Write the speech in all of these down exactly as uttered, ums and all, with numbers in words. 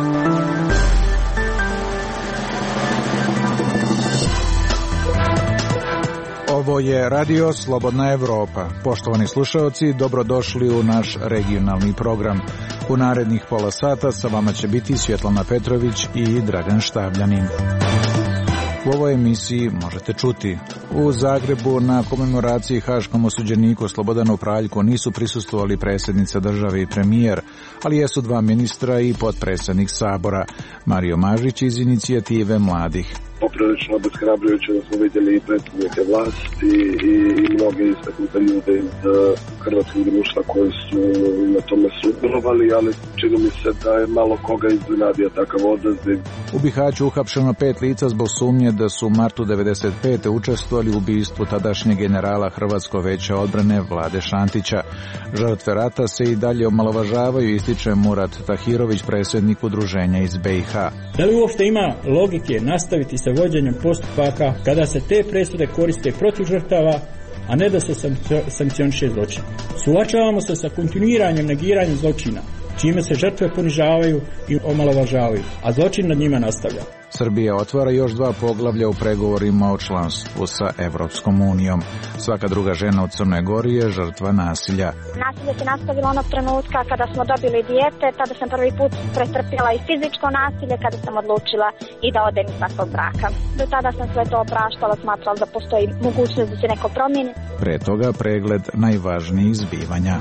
Ovo je Radio Slobodna Evropa. Poštovani slušalci, dobrodošli u naš regionalni program. U narednih pola sata sa vama će biti Svjetlana Petrović i Dragan Štabljanin. U ovoj emisiji možete čuti: u Zagrebu na komemoraciji haškom osuđeniku Slobodanu Praljku nisu prisustvovali predsjednica države i premijer, ali jesu dva ministra i potpredsjednik Sabora, Mario Mažić iz inicijative mladih. Poprilično obeshrabrujuće da smo vidjeli i predstavnike vlasti i, i mnoge istaknute ljude iz uh, hrvatskog društva koji su na tome sudjelovali, ali čini mi se da je malo koga iznenadio takav odaziv. U Bihaću uhapšeno pet lica zbog sumnje da su u martu devedeset pete učestvovali u ubistvu tadašnjeg generala Hrvatskog veća odbrane Vlade Šantića. Žrtve rata se i dalje omalovažavaju, ističe Murat Tahirović, predsjednik udruženja iz B i H. Da li uopšte ima logike nastaviti sa vođenjem postupaka kada se te presude koriste protiv žrtava, a ne da se sankcioniše zločin? Suočavamo se sa kontinuiranjem negiranjem zločina, čime se žrtve ponižavaju i omalovažavaju, a zločin nad njima nastavlja. Srbija otvara još dva poglavlja u pregovorima o članstvu sa Evropskom unijom. Svaka druga žena u Crnoj Gori je žrtva nasilja. Nasilje se nastavilo onog trenutka kada smo dobili dijete, tada sam prvi put pretrpjela i fizičko nasilje kada sam odlučila i da odem iz takvog braka. Do tada sam sve to opraštala, smatrala da postoji mogućnost da se neko promijeni. Pre toga pregled najvažnijih zbivanja.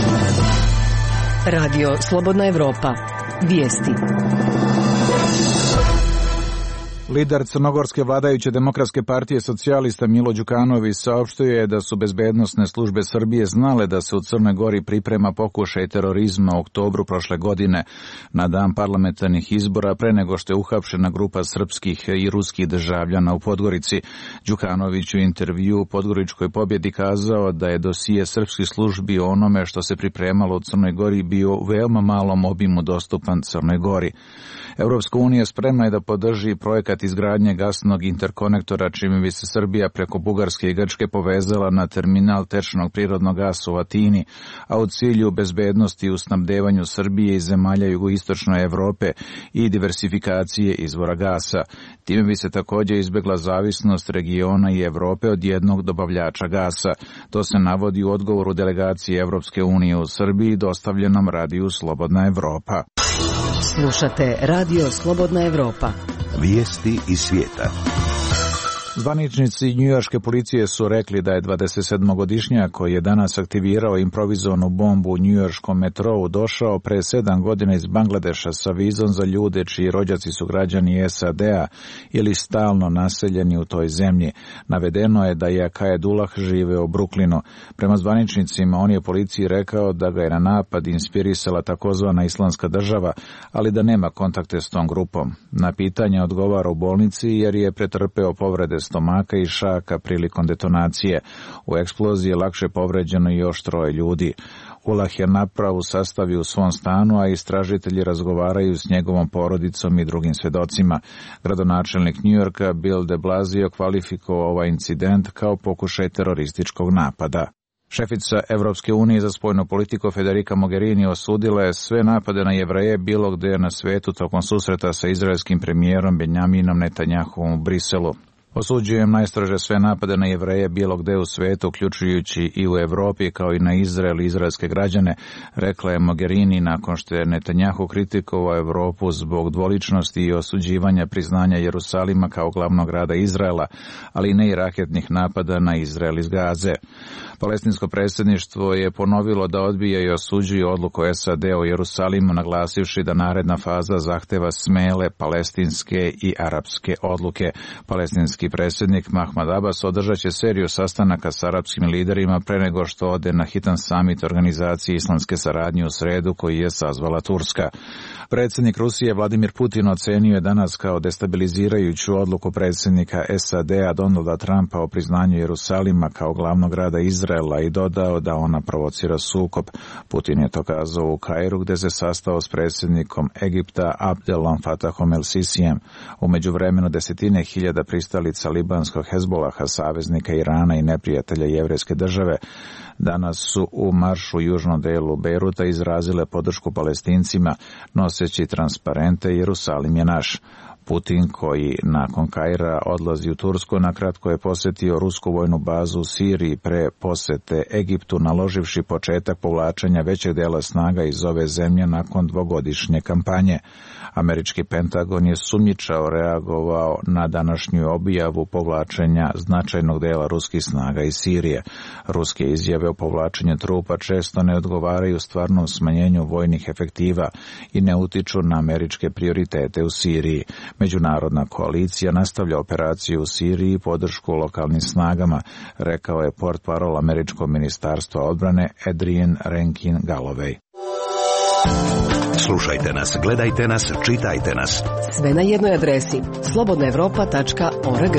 Radio Slobodna Evropa. Vijesti. Lider crnogorske vladajuće demokratske partije socijalista Milo Đukanović saopštio je da su bezbednosne službe Srbije znale da se u Crnoj Gori priprema pokušaj terorizma u oktobru prošle godine, na dan parlamentarnih izbora, pre nego što je uhapšena grupa srpskih i ruskih državljana u Podgorici. Đukanović u intervju u Podgoričkoj pobjedi kazao da je dosije srpskih službi o onome što se pripremalo u Crnoj Gori bio u veoma malom obimu dostupan Crnoj Gori. Evropska unija spremna je da podrži projekat izgradnje gasnog interkonektora, čime bi se Srbija preko Bugarske i Grčke povezala na terminal tečnog prirodnog gasa u Atini, a u cilju bezbednosti u snabdevanju Srbije i zemalja jugoistočne Evrope i diversifikacije izvora gasa. Time bi se također izbjegla zavisnost regiona i Evrope od jednog dobavljača gasa. To se navodi u odgovoru delegacije Evropske unije u Srbiji dostavljenom radiju Slobodna Evropa. Slušate Radio Slobodna Evropa. Vijesti iz svijeta. Zvaničnici njujorške policije su rekli da je dvadesetsedmogodišnjak koji je danas aktivirao improvizovanu bombu u njujorškom metrou došao pre sedam godina iz Bangladeša sa vizom za ljude čiji rođaci su građani S A D-a ili stalno naseljeni u toj zemlji. Navedeno je da je Akaedullah živeo u Brooklynu. Prema zvaničnicima on je policiji rekao da ga je na napad inspirisala takozvana Islamska država, ali da nema kontakte s tom grupom. Na pitanje odgovara u bolnici jer je pretrpeo povrede stomaka i šaka prilikom detonacije. U eksploziji je lakše povređeno i još troje ljudi. Ulah je napravu sastavio u svom stanu, a istražitelji razgovaraju s njegovom porodicom i drugim svjedocima. Gradonačelnik Njujorka Bill de Blasio kvalifikovao ovaj incident kao pokušaj terorističkog napada. Šefica Evropske unije za spoljnu politiku Federica Mogherini osudila je sve napade na Jevreje bilo gdje na svijetu tokom susreta sa izraelskim premijerom Benjaminom Netanjahuom u Briselu. Osuđujem najstrože sve napade na Jevreje bilo gde u svijetu, uključujući i u Evropi, kao i na Izrael i izraelske građane, rekla je Mogherini nakon što je Netanjahu kritikovao Evropu zbog dvoličnosti i osuđivanja priznanja Jerusalima kao glavnog grada Izraela, ali ne i raketnih napada na Izrael iz Gaze. Palestinsko predsjedništvo je ponovilo da odbija i osuđuje odluku S A D o Jerusalimu, naglasivši da naredna faza zahteva smele palestinske i arapske odluke. Palestinski predsjednik Mahmud Abbas održat će seriju sastanaka s arapskim liderima pre nego što ode na hitan samit organizacije islamske saradnje u sredu koji je sazvala Turska. Predsjednik Rusije Vladimir Putin ocenio je danas kao destabilizirajuću odluku predsjednika S A D-a Donalda Trumpa o priznanju Jerusalima kao glavnog grada Izraela i dodao da ona provocira sukob. Putin je to kazao u Kairu gdje se sastao s predsjednikom Egipta Abdelom Fatahom el Sisijem. U međuvremenu desetine hiljada pristalica dvojica libanskog Hezbolaha, saveznika Irana i neprijatelja jevrejske države, danas su u maršu u južnom delu Bejruta izrazile podršku Palestincima, noseći transparente "Jerusalim je naš". Putin, koji nakon Kaira odlazi u Tursku, nakratko je posjetio rusku vojnu bazu u Siriji pre posete Egiptu, naloživši početak povlačenja većeg dela snaga iz ove zemlje nakon dvogodišnje kampanje. Američki Pentagon je sumnjičao reagovao na današnju objavu povlačenja značajnog dela ruskih snaga iz Sirije. Ruske izjave o povlačenju trupa često ne odgovaraju stvarnom smanjenju vojnih efektiva i ne utiču na američke prioritete u Siriji. Međunarodna koalicija nastavlja operaciju u Siriji i podršku lokalnim snagama, rekao je portparol američkog ministarstva odbrane Adrian Rankin Galloway. Slušajte nas, gledajte nas, čitajte nas. Sve na jednoj adresi slobodna evropa tačka org.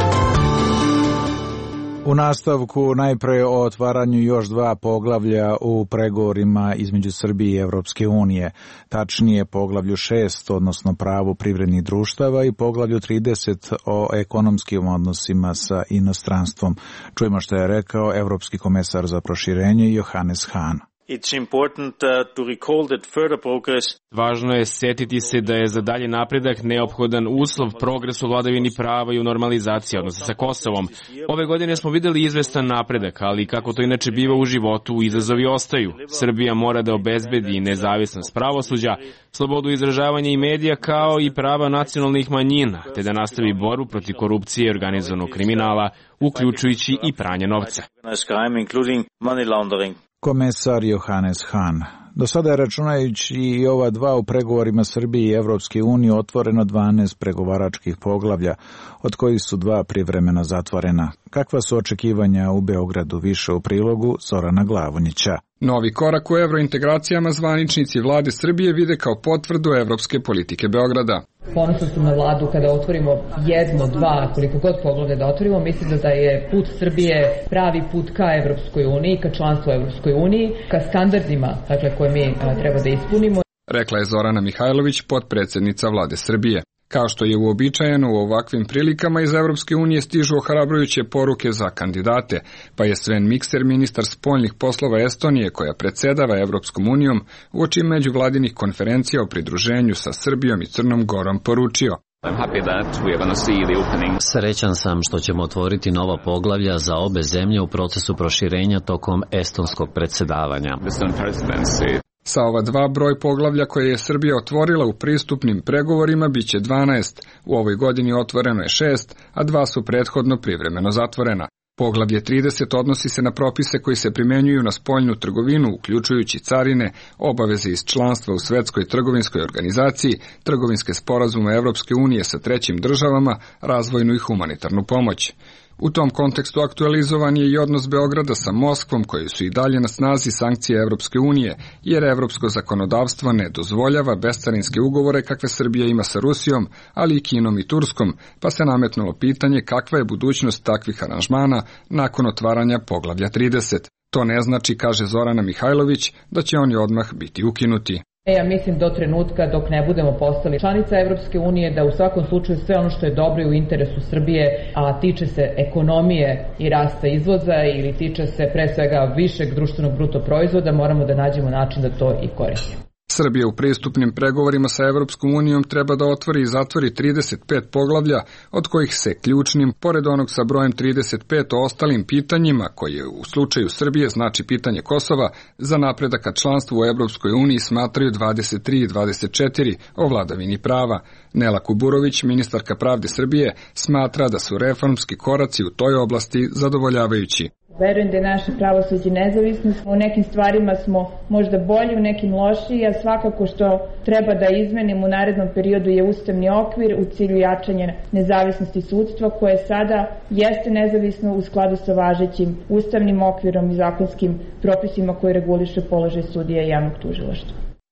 U nastavku najpre o otvaranju još dva poglavlja u pregovorima između Srbije i Evropske unije, tačnije poglavlju šest, odnosno pravo privrednih društava, i poglavlju trideset o ekonomskim odnosima sa inostranstvom. Čujemo što je rekao Evropski komesar za proširenje Johannes Hahn. It's important uh, to recall that further progress. Važno je setiti se da je za dalje napredak neophodan uslov progres u vladavini prava i u normalizaciji odnosa sa Kosovom. Ove godine smo videli izvestan napredak, ali kako to inače biva u životu, izazovi ostaju. Srbija mora da obezbedi nezavisnost pravosuđa, slobodu izražavanja i medija, kao i prava nacionalnih manjina, te da nastavi borbu protiv korupcije i organizovanog kriminala, uključujući i pranje novca. Komesar Johannes Hahn. Do sada je, računajući i ova dva u pregovorima Srbije i Evropske unije, otvoreno dvanaest pregovaračkih poglavlja, od kojih su dva privremeno zatvorena. Kakva su očekivanja u Beogradu? Više u prilogu Zorana Glavonjića. Novi korak u evrointegracijama zvaničnici vlade Srbije vide kao potvrdu evropske politike Beograda. Ponosno sam na vladu kada otvorimo jedno, dva, koliko god poglavlja da otvorimo. Mislim da je put Srbije pravi put ka Evropskoj uniji, ka članstvu Evropskoj uniji, ka standardima, dakle, koje mi a, treba da ispunimo. Rekla je Zorana Mihajlović, potpredsednica vlade Srbije. Kao što je uobičajeno u ovakvim prilikama, iz Evropske unije stižu ohrabrujuće poruke za kandidate, pa je Sven Mikser, ministar spoljnih poslova Estonije, koja predsedava Evropskom unijom, uoči međuvladinih konferencija o pridruženju sa Srbijom i Crnom Gorom poručio: Srećan sam što ćemo otvoriti nova poglavlja za obe zemlje u procesu proširenja tokom estonskog predsedavanja. Sa ova dva, broj poglavlja koje je Srbija otvorila u pristupnim pregovorima biće dvanaest. U ovoj godini otvoreno je šest, a dva su prethodno privremeno zatvorena. Poglavlje trideset odnosi se na propise koji se primenjuju na spoljnu trgovinu, uključujući carine, obaveze iz članstva u Svetskoj trgovinskoj organizaciji, trgovinske sporazume Evropske unije sa trećim državama, razvojnu i humanitarnu pomoć. U tom kontekstu aktualizovan je i odnos Beograda sa Moskvom, koji su i dalje na snazi sankcije Evropske unije, jer evropsko zakonodavstvo ne dozvoljava bescarinske ugovore kakve Srbija ima sa Rusijom, ali i Kinom i Turskom, pa se nametnulo pitanje kakva je budućnost takvih aranžmana nakon otvaranja poglavlja trideset. To ne znači, kaže Zorana Mihajlović, da će oni odmah biti ukinuti. Ja mislim do trenutka dok ne budemo postali članica Evropske unije da u svakom slučaju sve ono što je dobro i u interesu Srbije, a tiče se ekonomije i rasta izvoza ili tiče se pre svega višeg društvenog bruto proizvoda, moramo da nađemo način da to i koristimo. Srbija u pristupnim pregovorima sa Evropskom unijom treba da otvori i zatvori trideset pet poglavlja, od kojih se ključnim, pored onog sa brojem trideset pet o ostalim pitanjima, koje u slučaju Srbije znači pitanje Kosova, za napredak ka članstvu u Evropskoj uniji smatraju dvadeset tri i dvadeset četiri o vladavini prava. Nela Kuburović, ministarka pravde Srbije, smatra da su reformski koraci u toj oblasti zadovoljavajući. Verujem da je naše pravosuđe nezavisno. U nekim stvarima smo možda bolji, u nekim lošiji, a svakako što treba da izmenimo u narednom periodu je ustavni okvir u cilju jačanja nezavisnosti sudstva, koje sada jeste nezavisno u skladu sa važećim ustavnim okvirom i zakonskim propisima koji reguliše položaj sudija i javnog tužilaštva.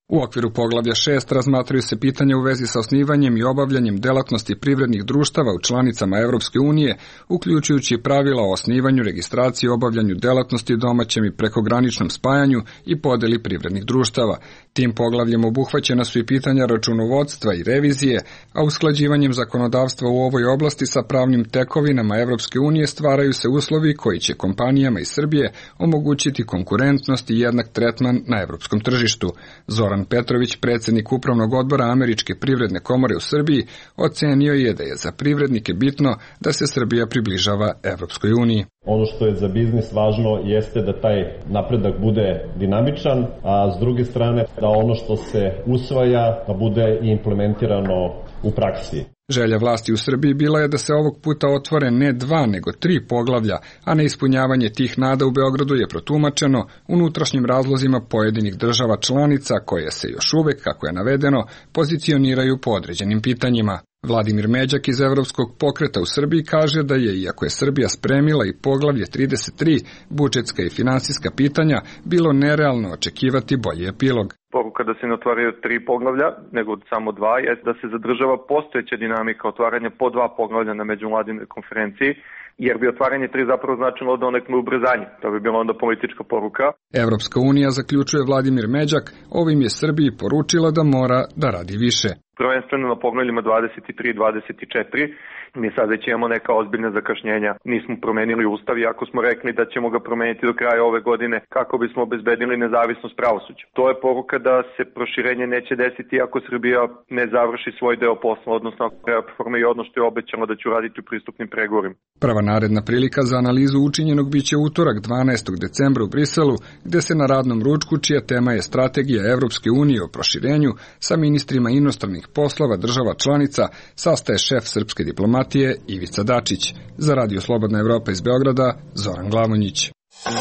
U okviru poglavlja šest razmatraju se pitanja u vezi sa osnivanjem i obavljanjem delatnosti privrednih društava u članicama Evropske unije, uključujući pravila o osnivanju, registraciji i obavljanju delatnosti domaćem i prekograničnom spajanju i podeli privrednih društava. Tim poglavljem obuhvaćena su i pitanja računovodstva i revizije, a usklađivanjem zakonodavstva u ovoj oblasti sa pravnim tekovinama Evropske unije stvaraju se uslovi koji će kompanijama iz Srbije omogućiti konkurentnost i jednak tretman na evropskom tržištu. Zoran Petrović, predsjednik Upravnog odbora Američke privredne komore u Srbiji, ocenio je da je za privrednike bitno da se Srbija približava Evropskoj uniji. Ono što je za biznis važno jeste da taj napredak bude dinamičan, a s druge strane da ono što se usvaja da bude implementirano u praksi. Želja vlasti u Srbiji bila je da se ovog puta otvore ne dva, nego tri poglavlja, a neispunjavanje tih nada u Beogradu je protumačeno unutrašnjim razlozima pojedinih država članica koje se još uvek, kako je navedeno, pozicioniraju po određenim pitanjima. Vladimir Međak iz Evropskog pokreta u Srbiji kaže da je, iako je Srbija spremila i poglavlje trideset tri, budžetska i finansijska pitanja, bilo nerealno očekivati bolji epilog. Poruka da se ne otvaraju tri poglavlja, nego samo dva, je da se zadržava postojeća dinamika otvaranja po dva poglavlja na međuvladinoj konferenciji, jer bi otvaranje tri zapravo značilo da onekme ubrzanje. To bi bila onda politička poruka. Evropska unija, zaključuje Vladimir Međak, ovim je Srbiji poručila da mora da radi više. Prvenstveno na poglavljima dvadeset tri i dvadeset četiri, mi sad već imamo neka ozbiljna zakašnjenja. Nismo promenili ustav, iako smo rekli da ćemo ga promeniti do kraja ove godine kako bismo obezbedili nezavisnost pravosuđa. To je poruka da se proširenje neće desiti ako Srbija ne završi svoj deo posla, odnosno ako reforma i ono što je obećano da će uraditi u pristupnim pregovorima. Prva naredna prilika za analizu učinjenog biće utorak dvanaestog decembra u Briselu, gde se na radnom ručku, čija tema je strategija Evropske unije o proširenju, sa ministrima inostranih poslova država članica sastaje šef srpske diplomatije Ivica Dačić. Za Radio Slobodna Evropa iz Beograda, Zoran Glavonjić.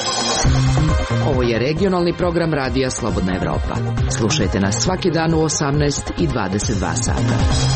Ovo je regionalni program Radija Slobodna Evropa. Slušajte nas svaki dan u osamnaest i dvadeset dva sata.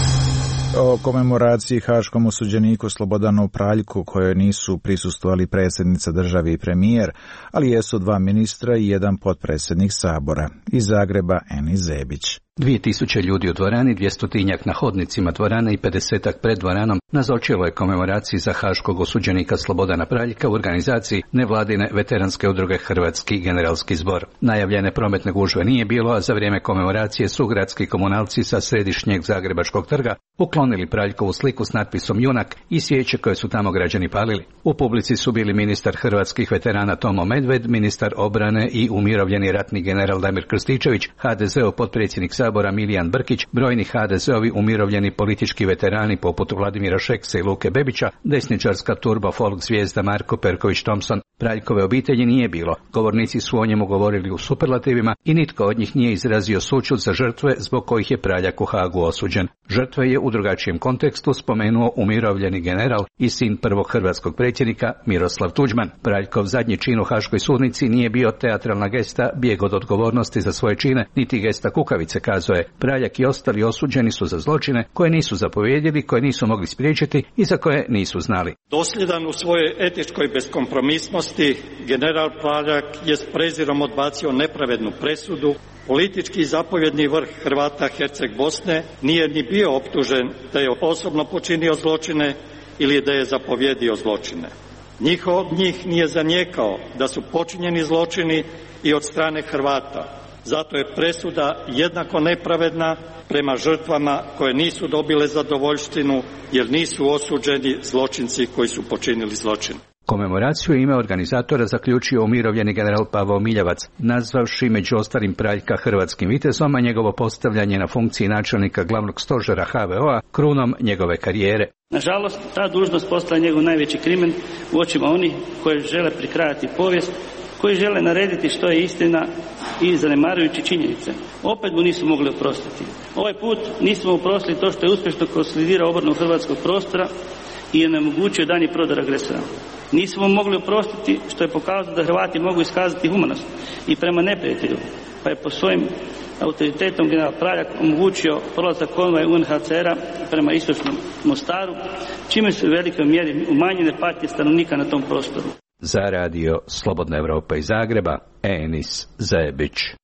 O komemoraciji haškom osuđeniku Slobodanu Praljku, kojoj nisu prisustvovali predsjednica države i premijer, ali jesu dva ministra i jedan potpredsjednik Sabora. Iz Zagreba Eni Zebić. Dvije tisuće ljudi u dvorani, dvjestotinjak na hodnicima dvorane i pedesetak pred dvoranom nazočilo je komemoraciji za haškog osuđenika Slobodana Praljka u organizaciji nevladine veteranske udruge Hrvatski generalski zbor. Najavljene prometne gužve nije bilo, a za vrijeme komemoracije su gradski komunalci sa središnjeg Zagrebačkog trga uklonili Praljkovu sliku s natpisom Junak i svijeće koje su tamo građani palili. U publici su bili ministar hrvatskih veterana Tomo Medved, ministar obrane i umirovljeni ratni general Damir Krstičević, ha de zeov potpredsjednik Sabora Milijan Brkić, brojni ha de zeovi umirovljeni politički veterani poput Vladimira Šeksa i Luke Bebića, desničarska turbo folk zvijezda Marko Perković Thompson. Praljkove obitelji nije bilo. Govornici su o njemu govorili u superlativima i nitko od njih nije izrazio sućut za žrtve zbog kojih je Praljak u Hagu osuđen. Žrtve je u drugačijem kontekstu spomenuo umirovljeni general i sin prvog hrvatskog predsjednika Miroslav Tuđman. Praljkov zadnji čin u haškoj sudnici nije bio teatralna gesta, bijeg od odgovornosti za svoje čine, niti gesta kukavice, kazao je. Praljak i ostali osuđeni su za zločine koje nisu zapovjedili, koje nisu mogli spriječiti i za koje nisu znali. Dosljedan u svojoj etičkoj beskompromisnosti, general Praljak je s prezirom odbacio nepravednu presudu. Politički zapovjedni vrh Hrvata Herceg Bosne nije ni bio optužen da je osobno počinio zločine ili da je zapovjedio zločine. Niko od njih nije zanijekao da su počinjeni zločini i od strane Hrvata. Zato je presuda jednako nepravedna prema žrtvama koje nisu dobile zadovoljštinu jer nisu osuđeni zločinci koji su počinili zločin. Komemoraciju ime organizatora zaključio umirovljeni general Pavao Miljavac, nazvavši među ostalim Praljka hrvatskim vitezom, a njegovo postavljanje na funkciji načelnika glavnog stožera ha ve o a krunom njegove karijere. Nažalost, ta dužnost postala njegov najveći krimen u očima onih koji žele prikrajati povijest, koji žele narediti što je istina i zanemarujući činjenice. Opet mu nisu mogli oprostiti. Ovaj put nismo oprostili to što je uspješno konsolidirao obranu hrvatskog prostora i je onemogućio danji prodor agresora. Nismo mogli oprostiti što je pokazao da Hrvati mogu iskazati humanost i prema neprijatelju, pa je po svojim autoritetom general Praljak omogućio prolazak konvoja u en ha ce era prema istočnom Mostaru, čime su u velikoj mjeri umanjene patnje stanovnika na tom prostoru. Za radio Slobodna Evropa iz Zagreba, Enis Zebić.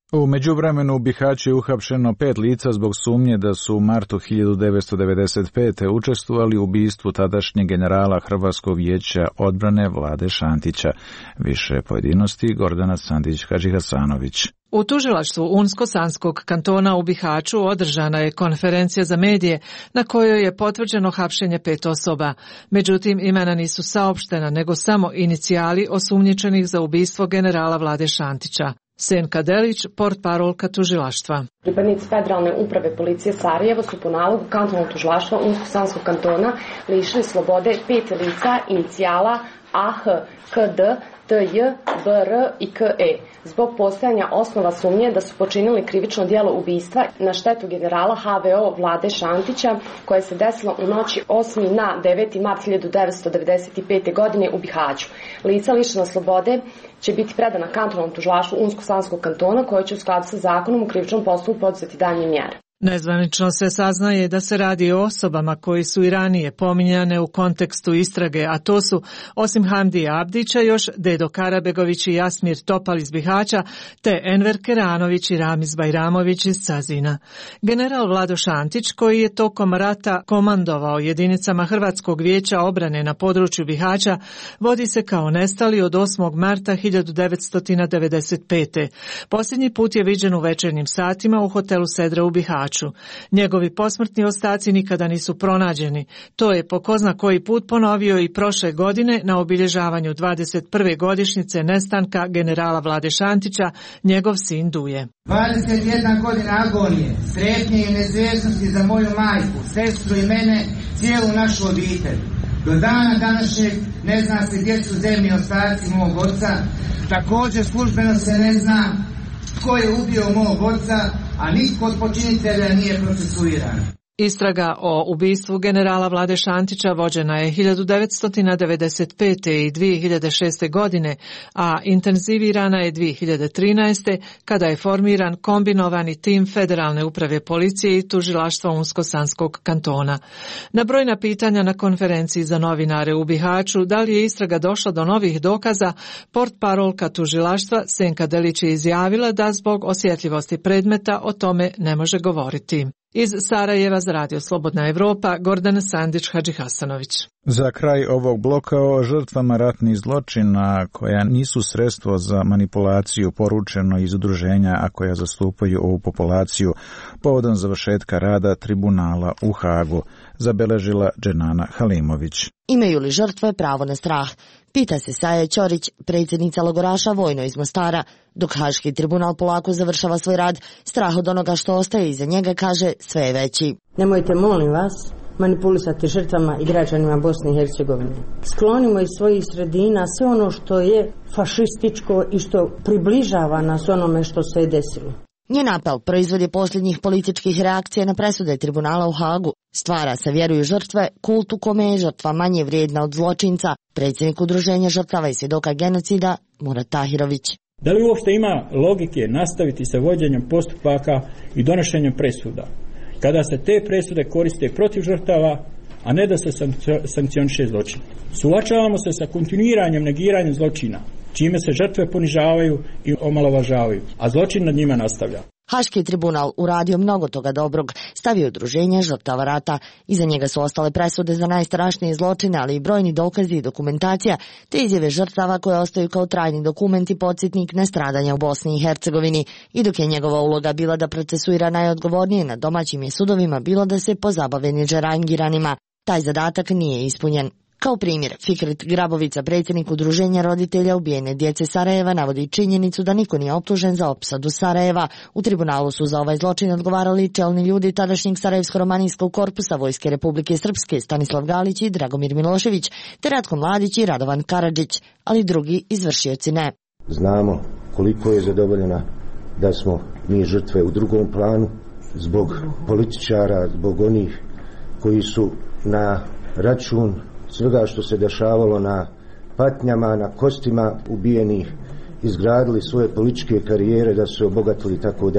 U međuvremenu u Bihaću je uhapšeno pet lica zbog sumnje da su u martu hiljadu devetsto devedeset pete učestvovali u ubistvu tadašnjeg generala Hrvatskog vijeća odbrane Vlade Šantića. Više pojedinosti Gordana Sandić-Hadžihasanović. U tužilaštvu Unsko-Sanskog kantona u Bihaću održana je konferencija za medije na kojoj je potvrđeno hapšenje pet osoba. Međutim, imena nisu saopštena, nego samo inicijali osumnjičenih za ubistvo generala Vlade Šantića. Senka Delić, portparolka tužilaštva. Pripadnici Federalne uprave policije Sarajevo su po nalogu kantonalnog tužilaštva Unsko-Sanskog kantona lišili slobode pet lica inicijala A H, K D, T J, B R i K E zbog postojanja osnova sumnje da su počinili krivično djelo ubistva na štetu generala H V O Vlade Šantića koje se desilo u noći osmi na deveti mart hiljadu devetsto devedeset pete. godine u Bihaću. Lica lišena slobode će biti predana kantonalnom tužilaštvu Unsko-Sanskog kantona koje će u skladu sa zakonom u krivičnom postupku poduzeti daljnje mjere. Nezvanično se saznaje da se radi o osobama koji su i ranije pominjane u kontekstu istrage, a to su osim Hamdija Abdića još Dedo Karabegović i Jasmir Topal iz Bihaća, te Enver Keranović i Ramiz Bajramović iz Cazina. General Vlado Šantić, koji je tokom rata komandovao jedinicama Hrvatskog vijeća obrane na području Bihaća, vodi se kao nestali od osmog marta hiljadu devetsto devedeset pete. Posljednji put je viđen u večernjim satima u hotelu Sedra u Bihaću. Njegovi posmrtni ostaci nikada nisu pronađeni. To je po ko zna koji put ponovio i prošle godine na obilježavanju dvadeset prve godišnjice nestanka generala Vlade Šantića, njegov sin Duje. dvadeset jedna godina agonije, strepnje i neizvjesnosti za moju majku, sestru i mene, cijelu našu obitelj. Do dana današnjeg ne zna se gdje su zemlji ostaci mog oca, također službeno se ne zna tko je ubio mog oca, a nitko od počinitelja nije procesuiran. Istraga o ubistvu generala Vlade Šantića vođena je hiljadu devetsto devedeset pete i dvije hiljade šeste. godine, a intenzivirana je dvije hiljade trinaeste. kada je formiran kombinovani tim Federalne uprave policije i tužilaštva Unsko-Sanskog kantona. Na brojna pitanja na konferenciji za novinare u Bihaću da li je istraga došla do novih dokaza, portparolka tužilaštva Senka Delić je izjavila da zbog osjetljivosti predmeta o tome ne može govoriti. Iz Sarajeva za Radio Slobodna Evropa, Gordana Sandić-Hadžihasanović. Za kraj ovog bloka o žrtvama ratnih zločina koja nisu sredstvo za manipulaciju poručeno iz udruženja, a koja zastupaju ovu populaciju povodom završetka rada tribunala u Hagu, zabeležila Dženana Halimović. Imaju li žrtve pravo na strah? Pita se Saja Ćorić, predsjednica logoraša Vojno iz Mostara. Dok Haški tribunal polako završava svoj rad, strah od onoga što ostaje iza njega, kaže, sve je veći. Nemojte, molim vas, manipulisati žrtvama i građanima Bosne i Hercegovine. Sklonimo iz svojih sredina sve ono što je fašističko i što približava nas onome što se je desilo. Njen apel proizvod je posljednjih političkih reakcija na presude tribunala u Hagu. Stvara se, vjeruju žrtve, kult u kome je žrtva manje vrijedna od zločinca, predsjednik udruženja žrtava i svjedoka genocida Murat Tahirović. Da li uopšte ima logike nastaviti sa vođenjem postupaka i donošenjem presuda, kada se te presude koriste protiv žrtava, a ne da se sankcioniše zločin? Suočavamo se sa kontinuiranjem negiranjem zločina, čime se žrtve ponižavaju i omalovažavaju, a zločin nad njima nastavlja. Haški tribunal uradio mnogo toga dobrog, stavio udruženje žrtava rata. Iza njega su ostale presude za najstrašnije zločine, ali i brojni dokazi i dokumentacija, te izjave žrtava koje ostaju kao trajni dokument i podsjetnik na stradanja u Bosni i Hercegovini. I dok je njegova uloga bila da procesuira najodgovornije na domaćim je sudovima, bilo da se pozabave niđerangiranima. Taj zadatak nije ispunjen. Kao primjer, Fikret Grabovica, predsjednik udruženja roditelja ubijene djece Sarajeva, navodi činjenicu da niko nije optužen za opsadu Sarajeva. U tribunalu su za ovaj zločin odgovarali čelni ljudi tadašnjeg Sarajevsko-romanijskog korpusa Vojske Republike Srpske, Stanislav Galić i Dragomir Milošević, te Ratko Mladić i Radovan Karadžić, ali drugi izvršioci ne. Znamo koliko je zadovoljena da smo mi žrtve u drugom planu, zbog političara, zbog onih koji su na račun svega što se dešavalo na patnjama, na kostima ubijenih, izgradili svoje političke karijere, da su se obogatili i tako dalje.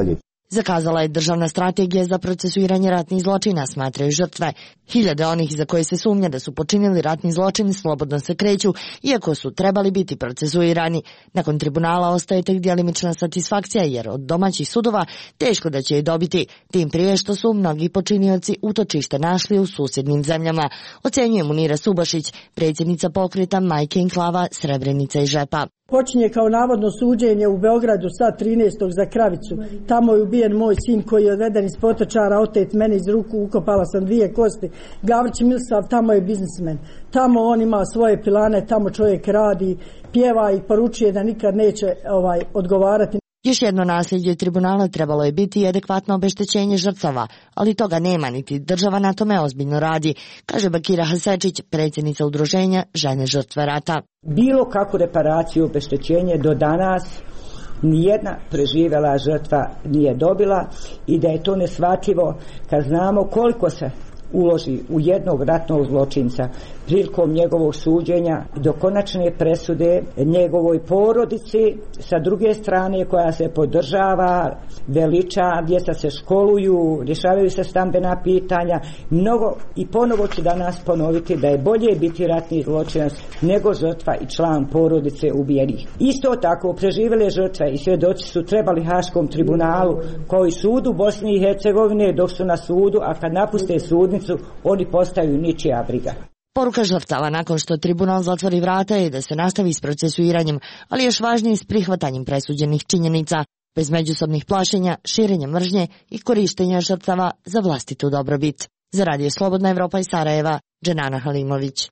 Zakazala je državna strategija za procesuiranje ratnih zločina, smatraju žrtve. Hiljade onih za koje se sumnja da su počinili ratni zločin slobodno se kreću, iako su trebali biti procesuirani. Nakon tribunala ostaje tek djelimična satisfakcija, jer od domaćih sudova teško da će je dobiti, tim prije što su mnogi počinioci utočište našli u susjednim zemljama, ocenjuje Munira Subašić, predsjednica pokreta Majke Enklava Srebrenica i Žepa. Počinje kao navodno suđenje u Beogradu sad trinaestog za Kravicu. Tamo je ubijen moj sin koji je odveden iz Potočara, otet mene iz ruku, ukopala sam dvije kosti. Gavrić Milsav, tamo je biznismen. Tamo on ima svoje pilane, tamo čovjek radi, pjeva i poručuje da nikad neće ovaj odgovarati. Još jedno nasljeđe tribunala trebalo je biti adekvatno obeštećenje žrtava, ali toga nema, niti država na tome ozbiljno radi, kaže Bakira Hasečić, predsjednica udruženja Žene žrtve rata. Bilo kakvu reparaciju, obeštećenje do danas nijedna preživjela žrtva nije dobila i da je to neshvatljivo kad znamo koliko se uloži u jednog ratnog zločinca prilikom njegovog suđenja do konačne presude njegovoj porodici, sa druge strane koja se podržava, veliča, djeca se školuju, rješavaju se stambena pitanja, mnogo i ponovo ću danas ponoviti da je bolje biti ratni zločinac nego žrtva i član porodice ubijenih. Isto tako preživjele žrtve i svjedoci su trebali Haškom tribunalu kao i sudu Bosne i Hercegovine dok su na sudu, a kad napuste sudnicu oni postaju ničija briga. Poruka žrtava nakon što tribunal zatvori vrata je da se nastavi s procesuiranjem, ali još važnije s prihvatanjem presuđenih činjenica, bez međusobnih plašenja, širenja mržnje i korištenja žrtava za vlastitu dobrobit. Za Radio Slobodna Evropa iz Sarajeva, Dženana Halimović.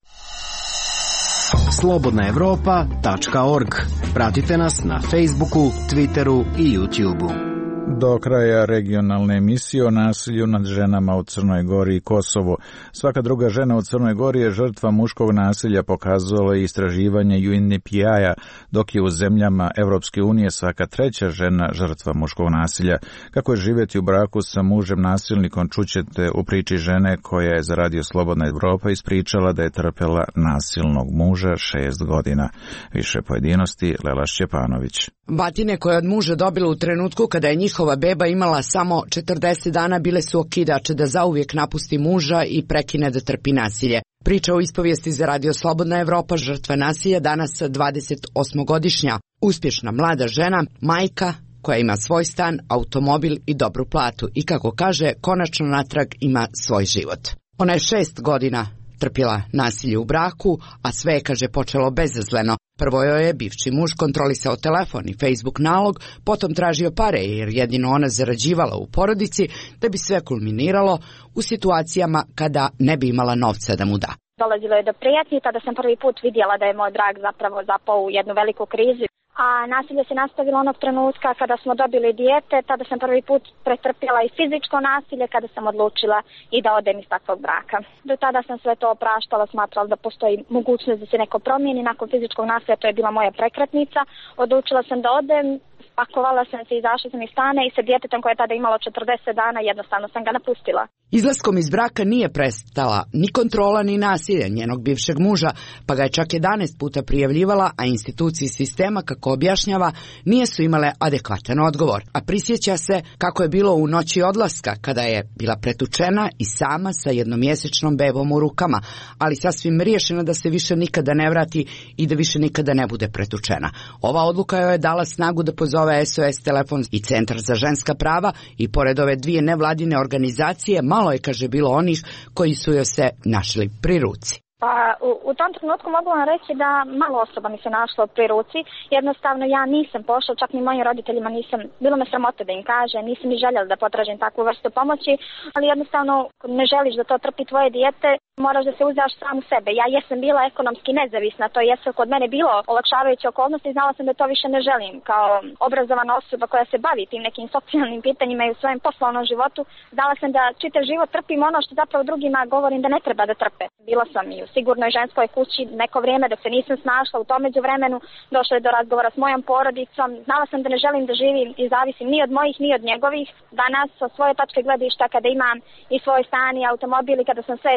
slobodna evropa tačka org. Pratite nas na Facebooku, Twitteru i YouTubeu. Do kraja regionalne emisije o nasilju nad ženama u Crnoj Gori i Kosovu. Svaka druga žena u Crnoj Gori je žrtva muškog nasilja, pokazalo je istraživanje U N D P I-a, dok je u zemljama Evropske unije svaka treća žena žrtva muškog nasilja. Kako je živjeti u braku sa mužem nasilnikom, čućete u priči žene koja je za Radio Slobodna Evropa ispričala da je trpela nasilnog muža šest godina. Više pojedinosti Lela Šćepanović. Batine koje od muža dobila u trenutku kada je njihova beba imala samo četrdeset dana bile su okidače da zauvijek napusti muža i prekine da trpi nasilje. Priča o ispovijesti za Radio Slobodna Evropa, žrtva nasilja, danas dvadesetosmogodišnja, uspješna mlada žena, majka koja ima svoj stan, automobil i dobru platu i kako kaže, konačno natrag ima svoj život. Ona je šest godina trpjela nasilje u braku, a sve je, kaže, počelo bezazleno. Prvo joj je bivši muž kontrolisao telefon i Facebook nalog, potom tražio pare jer jedino ona zarađivala u porodici, da bi sve kulminiralo u situacijama kada ne bi imala novca da mu da. Dolazilo je do prijetnji, tada sam prvi put vidjela da je moj brak zapravo zapao u jednu veliku krizu. A nasilje se nastavilo onog trenutka kada smo dobili dijete, tada sam prvi put pretrpjela i fizičko nasilje kada sam odlučila i da odem iz takvog braka. Do tada sam sve to opraštala, smatrala da postoji mogućnost da se neko promijeni. Nakon fizičkog nasilja, to je bila moja prekretnica, odlučila sam da odem, spakovala sam se, izašla sam iz stana i sa djetetom koje je tada imalo četrdeset dana jednostavno sam ga napustila. Izlaskom iz braka nije prestala ni kontrola ni nasilje njenog bivšeg muža, pa ga je čak jedanaest puta prijavljivala, a institucije sistema, kako objašnjava, nije su imale adekvatan odgovor. A prisjeća se kako je bilo u noći odlaska, kada je bila pretučena i sama sa jednomjesečnom bebom u rukama, ali sasvim riješena da se više nikada ne vrati i da više nikada ne bude pretučena. Ova odluka joj je dala snagu da pozove S O S telefon i Centar za ženska prava i pored ove dvije nevladine organizacije, malo je, kaže, bilo onih koji su joj se našli pri ruci. Pa u, u tom trenutku mogu vam reći da malo osoba mi se našlo pri ruci. Jednostavno ja nisam pošla, čak ni mojim roditeljima nisam, bilo me sramota da im kaže, nisam ni željela da potražim takvu vrstu pomoći, ali jednostavno ne želiš da to trpi tvoje dijete, moraš da se uzdaš sam u sebe. Ja jesam bila ekonomski nezavisna, to je kod mene bilo olakšavajuće okolnosti i znala sam da to više ne želim. Kao obrazovana osoba koja se bavi tim nekim socijalnim pitanjima i u svojem poslovnom životu, znala sam da čitav život trpim ono što zapravo drugima govorim da ne treba da trpe. Bila sam i u sigurnoj ženskoj kući neko vrijeme dok se nisam snašla, u tom međuvremenu došlo je do razgovora s mojom porodicom. Znala sam da ne želim da živim i zavisim ni od mojih ni od njegovih. Danas sa svoje tačke gledišta kada imam i svoj stan i automobil i kada sam sve nekako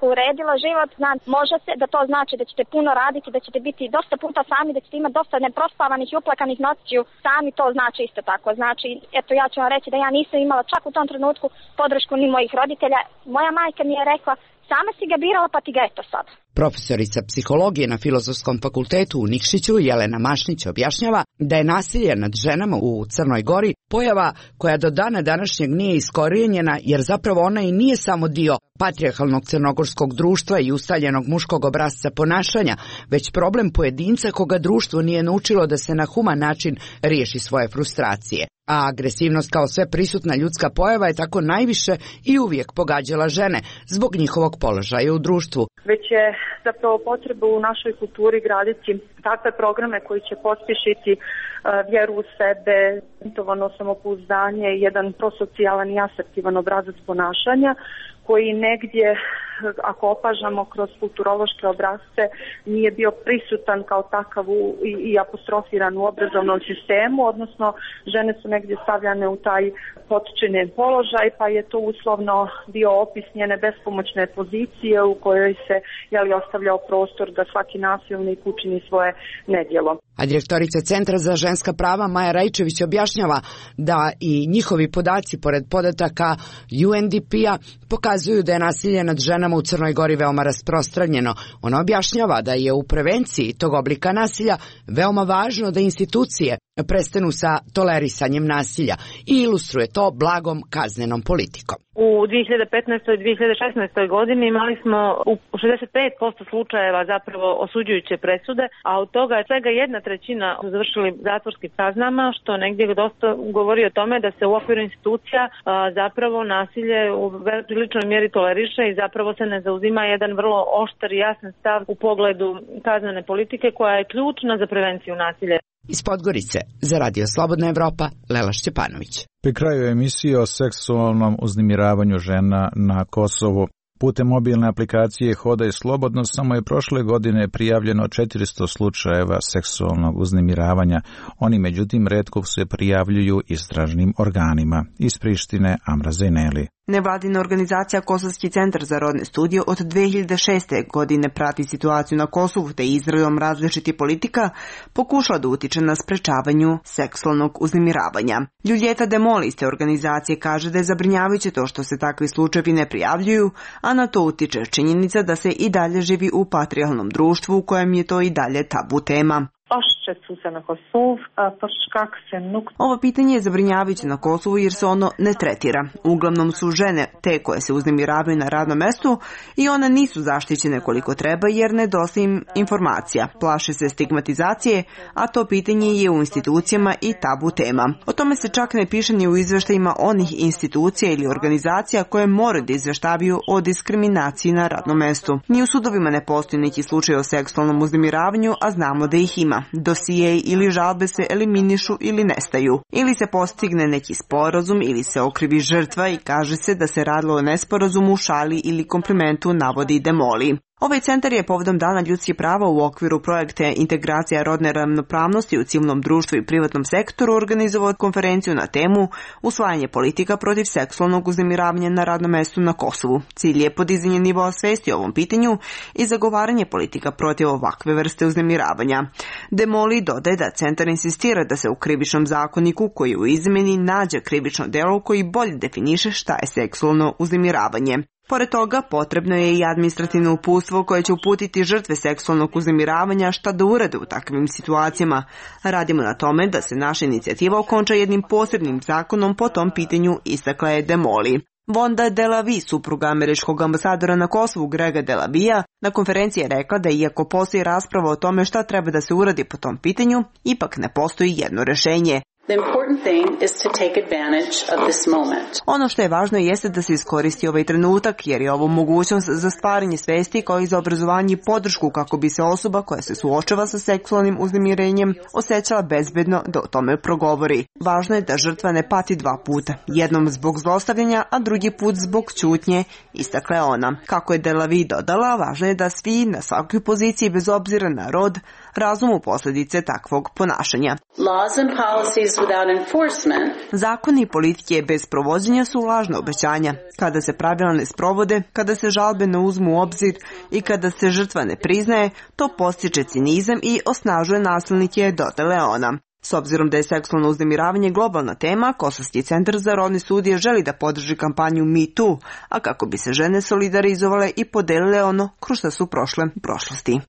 uredilo život, zna, može se da to znači da ćete puno raditi, da ćete biti dosta puta sami, da ćete imati dosta neprospavanih i uplakanih noćiju sami, to znači isto tako. Znači, eto, ja ću vam reći da ja nisam imala čak u tom trenutku podršku ni mojih roditelja. Moja majka mi je rekla, sama si ga birala, pa ti ga eto sad. Profesorica psihologije na Filozofskom fakultetu u Nikšiću Jelena Mašnić objašnjava da je nasilje nad ženama u Crnoj Gori pojava koja do dana današnjeg nije iskorijenjena, jer zapravo ona i nije samo dio patrijarhalnog crnogorskog društva i ustaljenog muškog obrasca ponašanja, već problem pojedinca koga društvo nije naučilo da se na human način riješi svoje frustracije. A agresivnost kao sve prisutna ljudska pojava je tako najviše i uvijek pogađala žene zbog njihovog položaja u društvu. Već je zapravo potreba u našoj kulturi graditi takve programe koji će pospješiti uh, vjeru u sebe, intovano samopouzdanje, jedan prosocijalan i asertivan obrazac ponašanja koji negdje, ako opažamo kroz kulturološke obrazce, nije bio prisutan kao takav u, i, i apostrofiran u obrazovnom sistemu, odnosno žene su negdje stavljane u taj potčinjen položaj, pa je to uslovno bio opis njene bespomoćne pozicije u kojoj se jeli, ostavljao prostor da svaki nasilnik učini svoje nedjelo. A direktorica Centra za ženska prava Maja Rajčević objašnjava da i njihovi podaci, pored podataka U N D P-a, pokazuju da je nasilje nad ženama u Crnoj Gori veoma rasprostranjeno. Ona objašnjava da je u prevenciji tog oblika nasilja veoma važno da institucije prestanu sa tolerisanjem nasilja i ilustruje to blagom kaznenom politikom. U dvije hiljade petnaestoj i dvije hiljade šesnaestoj godini imali smo u šezdeset pet posto slučajeva zapravo osuđujuće presude, a od toga je svega jedna trećina završili zatvorskim kaznama, što negdje dosta govori o tome da se u okviru institucija a, zapravo nasilje u priličnoj mjeri toleriše i zapravo se ne zauzima jedan vrlo oštar i jasan stav u pogledu kaznene politike koja je ključna za prevenciju nasilja. Iz Podgorice, za Radio Slobodna Evropa, Lela Šćepanović. Pri kraju emisije o seksualnom uznemiravanju žena na Kosovu. Putem mobilne aplikacije Hodaj slobodno samo je prošle godine prijavljeno četiristo slučajeva seksualnog uznemiravanja. Oni međutim retko se prijavljuju istražnim organima. Iz Prištine, Amra Zejneli. Nevladina organizacija Kosovski centar za rodne studije od dve hiljade šeste. godine prati situaciju na Kosovu te izradom različitih politika pokušala da utiče na sprečavanju seksualnog uznemiravanja. Juljeta Demoli iz te organizacije kaže da je zabrinjavajuće to što se takvi slučajevi ne prijavljuju, a na to utiče činjenica da se i dalje živi u patrijarhalnom društvu u kojem je to i dalje tabu tema. Ovo pitanje je zabrinjavajuće na Kosovu jer se ono ne tretira. Uglavnom su žene te koje se uznemiravaju na radnom mestu i one nisu zaštićene koliko treba jer nedostaje im informacija. Plaše se stigmatizacije, a to pitanje je u institucijama i tabu tema. O tome se čak ne piše ni u izveštajima onih institucija ili organizacija koje moraju da izveštavaju o diskriminaciji na radnom mestu. Ni u sudovima ne postoji neki slučaj o seksualnom uznemiravanju, a znamo da ih ima. Dosijeji ili žalbe se eliminišu ili nestaju. Ili se postigne neki sporazum ili se okrivi žrtva i kaže se da se radilo o nesporazumu, šali ili komplimentu, navodi Demoli. Ovaj centar je povodom Dana ljudskih prava u okviru projekte Integracija rodne ravnopravnosti u civilnom društvu i privatnom sektoru organizovao konferenciju na temu Usvajanje politika protiv seksualnog uznemiravanja na radnom mestu na Kosovu. Cilj je podizanje nivoa svesti o ovom pitanju i zagovaranje politika protiv ovakve vrste uznemiravanja. Demoli dodaje da centar insistira da se u krivičnom zakoniku koji je u izmeni nađe krivično delo koji bolje definiše šta je seksualno uznemiravanje. Pored toga, potrebno je i administrativno uputstvo koje će uputiti žrtve seksualnog uznemiravanja šta da urade u takvim situacijama. Radimo na tome da se naša inicijativa okonča jednim posebnim zakonom po tom pitanju, istakla je Demoli. Vonda Delavi, supruga američkog ambasadora na Kosovu Grega Delavija, na konferenciji je rekla da iako postoji rasprava o tome šta treba da se uradi po tom pitanju, ipak ne postoji jedno rešenje. The important thing is to take advantage of this moment. Ono što je važno jeste da se iskoristi ovaj trenutak jer je ovo mogućnost za stvaranje svesti kao i za obrazovanje i podršku kako bi se osoba koja se suočava sa seksualnim uznemirenjem osjećala bezbedno da o tome progovori. Važno je da žrtva ne pati dva puta, jednom zbog zlostavljanja, a drugi put zbog ćutnje, istakla je ona. Kako je Delavi dodala, važno je da svi na svakoj poziciji bez obzira na rod razumu posljedice takvog ponašanja. Laws and policies without enforcement. Zakoni i politike bez provođenja su lažna obećanja. Kada se pravila ne sprovode, kada se žalbe ne uzmu u obzir i kada se žrtva ne priznaje, to postiče cinizam i osnažuje nasilnike do Leona. S obzirom da je seksualno uznemiravanje globalna tema, Kosovski centar za rodne sudije želi da podrži kampanju Me Too, a kako bi se žene solidarizovale i podelile ono kroz što su prošle u prošlosti.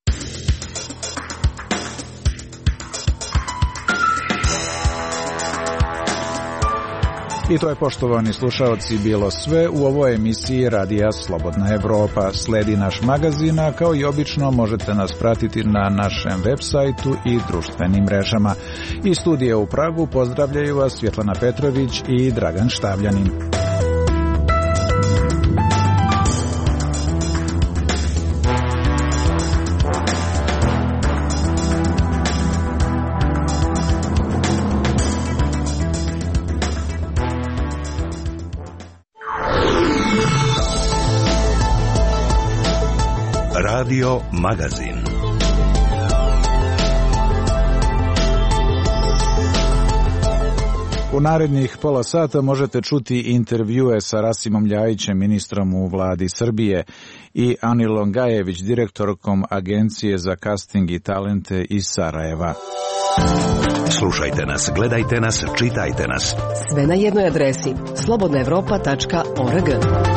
I to je, poštovani slušaoci, bilo sve u ovoj emisiji Radija Slobodna Evropa. Sledi naš magazin, a kao i obično možete nas pratiti na našem web sajtu i društvenim mrežama. Iz studija u Pragu pozdravljaju vas Svjetlana Petrović i Dragan Štavljanin. Radio Magazin. U narednih pola sata možete čuti intervjue sa Rasimom Ljajićem, ministrom u vladi Srbije, i Ani Longajević, direktorkom Agencije za casting i talente iz Sarajeva. Slušajte nas, gledajte nas, čitajte nas. Sve na jednoj adresi slobodna evropa tačka org.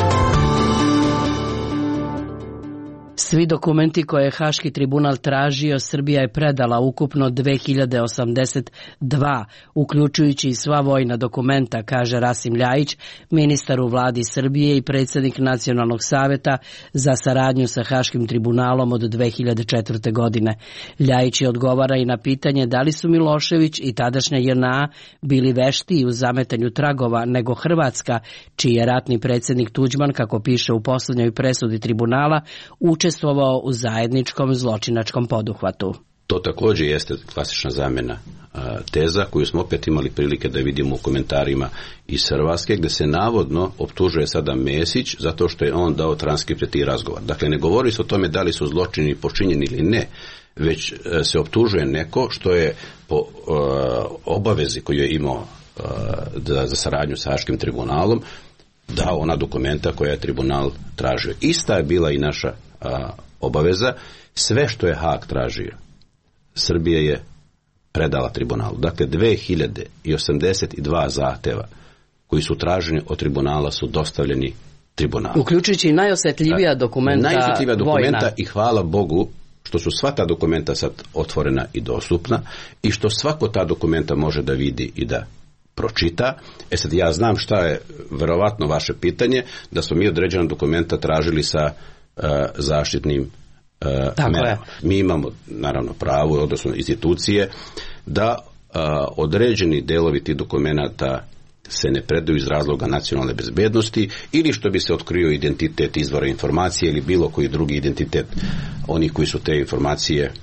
Svi dokumenti koje je Haški tribunal tražio, Srbija je predala ukupno dve hiljade osamdeset dva, uključujući i sva vojna dokumenta, kaže Rasim Ljajić, ministar u vladi Srbije i predsjednik Nacionalnog saveta za saradnju sa Haškim tribunalom od dve hiljade četvrte. godine. Ljajić je odgovara i na pitanje da li su Milošević i tadašnja J N A bili veštiji u zametanju tragova nego Hrvatska, čiji je ratni predsjednik Tuđman, kako piše u posljednjoj presudi tribunala, učestvovao u zajedničkom zločinačkom poduhvatu. To također jeste klasična zamjena a, teza koju smo opet imali prilike da vidimo u komentarima iz Hrvatske, gdje se navodno optužuje sada Mesić zato što je on dao transkripte tih razgovora. Dakle, ne govori se o tome da li su zločini počinjeni ili ne, već a, se optužuje neko što je po a, obavezi koju je imao a, da, za saradnju sa Haškim tribunalom dao ona dokumenta koja je tribunal tražio. Ista je bila i naša a, obaveza. Sve što je Haag tražio, Srbija je predala tribunalu. Dakle, dve hiljade osamdeset dva zahteva koji su traženi od tribunala su dostavljeni tribunalu. Uključujući i najosjetljivija dokumenta, najosjetljivija dokumenta vojna. I hvala Bogu što su sva ta dokumenta sad otvorena i dostupna i što svako ta dokumenta može da vidi i da pročita. E sad, ja znam šta je verovatno vaše pitanje, da smo mi određena dokumenta tražili sa uh, zaštitnim uh, merama. Mi imamo, naravno, pravo, odnosno institucije, da uh, određeni delovi tih dokumenata se ne predaju iz razloga nacionalne bezbednosti ili što bi se otkrio identitet izvora informacije ili bilo koji drugi identitet onih koji su te informacije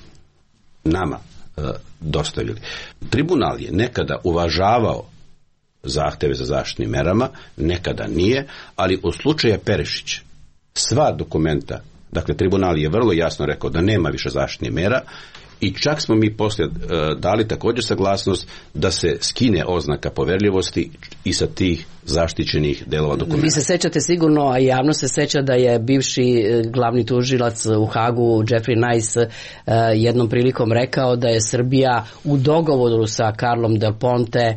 nama uh, dostavili. Tribunal je nekada uvažavao zahteve za zaštitnim merama, nekada nije, ali u slučaju Perišić sva dokumenta, dakle tribunal je vrlo jasno rekao da nema više zaštitnih mera i čak smo mi poslije uh, dali također saglasnost da se skine oznaka poverljivosti i sa tih zaštićenih delova dokumenta. Vi se sećate sigurno, a javnost se seća da je bivši glavni tužilac u Hagu, Jeffrey Nice, uh, jednom prilikom rekao da je Srbija u dogovoru sa Carlom Del Ponte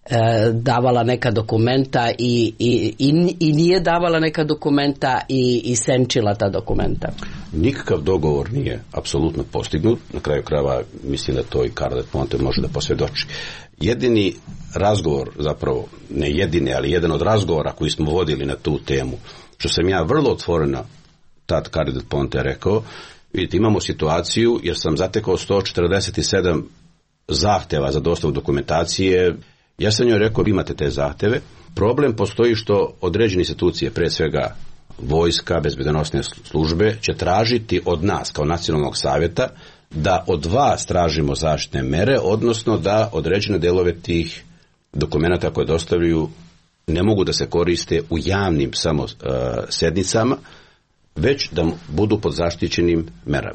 davala neka dokumenta i, i, i, i nije davala neka dokumenta i, i senčila ta dokumenta. Nikakav dogovor nije apsolutno postignut. Na kraju krajeva mislim da to i Carlo Del Ponte može da posvjedoči. Jedini razgovor, zapravo ne jedini, ali jedan od razgovora koji smo vodili na tu temu, što sam ja vrlo otvoreno tad Carlo Del Ponte rekao, vidite, imamo situaciju jer sam zatekao sto četrdeset sedam zahtjeva za dostavu dokumentacije. Ja sam joj rekao, imate te zahtjeve. Problem postoji što određene institucije, pre svega vojska, bezbednosne službe, će tražiti od nas, kao nacionalnog savjeta, da od vas tražimo zaštitne mere, odnosno da određene delove tih dokumenata koje dostavljaju ne mogu da se koriste u javnim samo uh, sednicama, već da budu pod zaštićenim merama.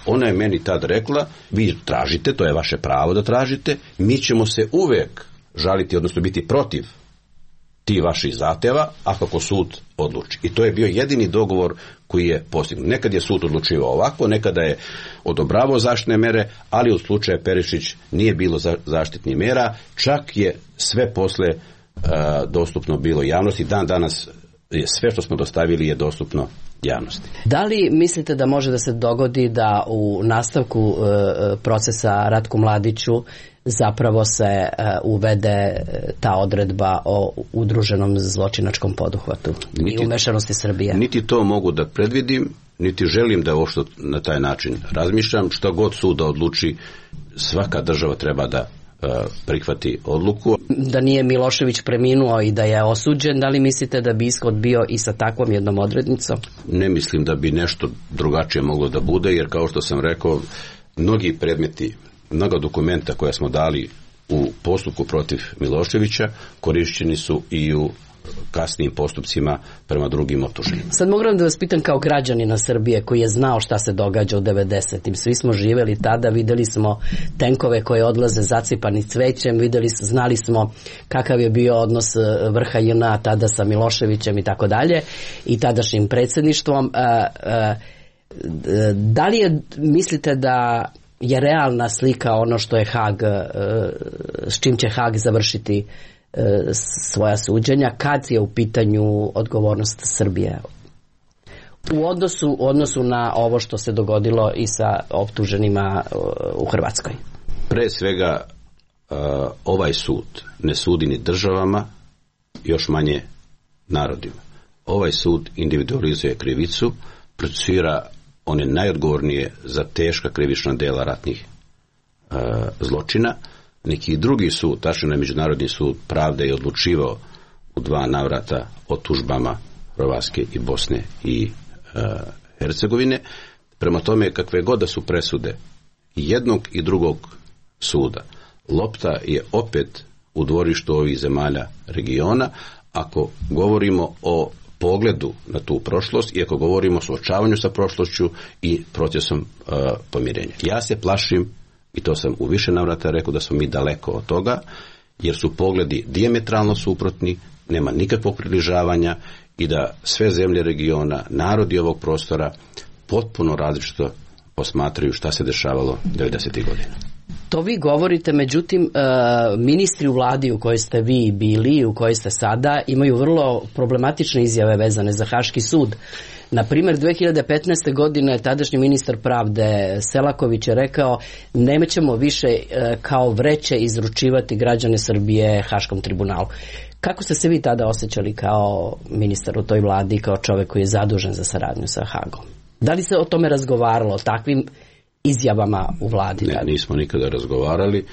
ona je meni tad rekla, vi tražite, to je vaše pravo da tražite, mi ćemo se uvek žaliti, odnosno biti protiv ti vaših zahteva, a kako sud odluči. I to je bio jedini dogovor koji je postignut. Nekad je sud odlučivao ovako, nekada je odobravao zaštitne mere, ali u slučaju Perišić nije bilo zaštitnih mera, čak je sve posle uh, dostupno bilo javnosti. Dan danas je sve što smo dostavili je dostupno javnosti. Da li mislite da može da se dogodi da u nastavku uh, procesa Ratku Mladiću zapravo se uh, uvede ta odredba o udruženom zločinačkom poduhvatu niti, i umešanosti Srbije? Niti to mogu da predvidim, niti želim da uopšte na taj način razmišljam. Što god sud da odluči, svaka država treba da uh, prihvati odluku. Da nije Milošević preminuo i da je osuđen, da li mislite da bi ishod bio i sa takvom jednom odrednicom? Ne mislim da bi nešto drugačije moglo da bude, jer kao što sam rekao, mnogi predmeti, mnoga dokumenta koja smo dali u postupku protiv Miloševića korišćeni su i u kasnijim postupcima prema drugim optuženima. Sad moram da vas pitam kao građanina Srbije koji je znao šta se događa u devedesetim. Svi smo živjeli tada, videli smo tenkove koje odlaze zacipani cvećem, videli, znali smo kakav je bio odnos vrha J N A tada sa Miloševićem i tako dalje i tadašnjim predsjedništvom. Da li je, mislite da je realna slika ono što je Hag, s čim će Hag završiti svoja suđenja, kad je u pitanju odgovornost Srbije u odnosu, odnosu na ovo što se dogodilo i sa optuženima u Hrvatskoj? Pre svega ovaj sud ne sudi ni državama, još manje narodima. Ovaj sud individualizuje krivicu, procesuira one najodgovornije za teška krivična dela ratnih e, zločina. Neki drugi sud, tačno je Međunarodni sud pravde, je odlučivao u dva navrata o tužbama Hrvatske i Bosne i e, Hercegovine. Prema tome, kakve god da su presude jednog i drugog suda, lopta je opet u dvorištu ovih zemalja regiona, ako govorimo o pogledu na tu prošlost i ako govorimo o suočavanju sa prošlošću i procesom uh, pomirenja. Ja se plašim, i to sam u više navrata rekao, da smo mi daleko od toga, jer su pogledi dijametralno suprotni, nema nikakvog približavanja i da sve zemlje regiona, narodi ovog prostora potpuno različito posmatraju šta se dešavalo devedesetih godina. To vi govorite, međutim, ministri u vladi u kojoj ste vi bili i u kojoj ste sada imaju vrlo problematične izjave vezane za Haški sud. Na primjer, dve hiljade petnaeste. godine tadašnji ministar pravde Selaković je rekao nećemo više kao vreće izručivati građane Srbije Haškom tribunalu. Kako ste se vi tada osjećali kao ministar u toj vladi, kao čovjek koji je zadužen za saradnju sa Hagom? Da li se o tome razgovaralo, o takvim izjavama u vladi? Ne, nismo nikada razgovarali.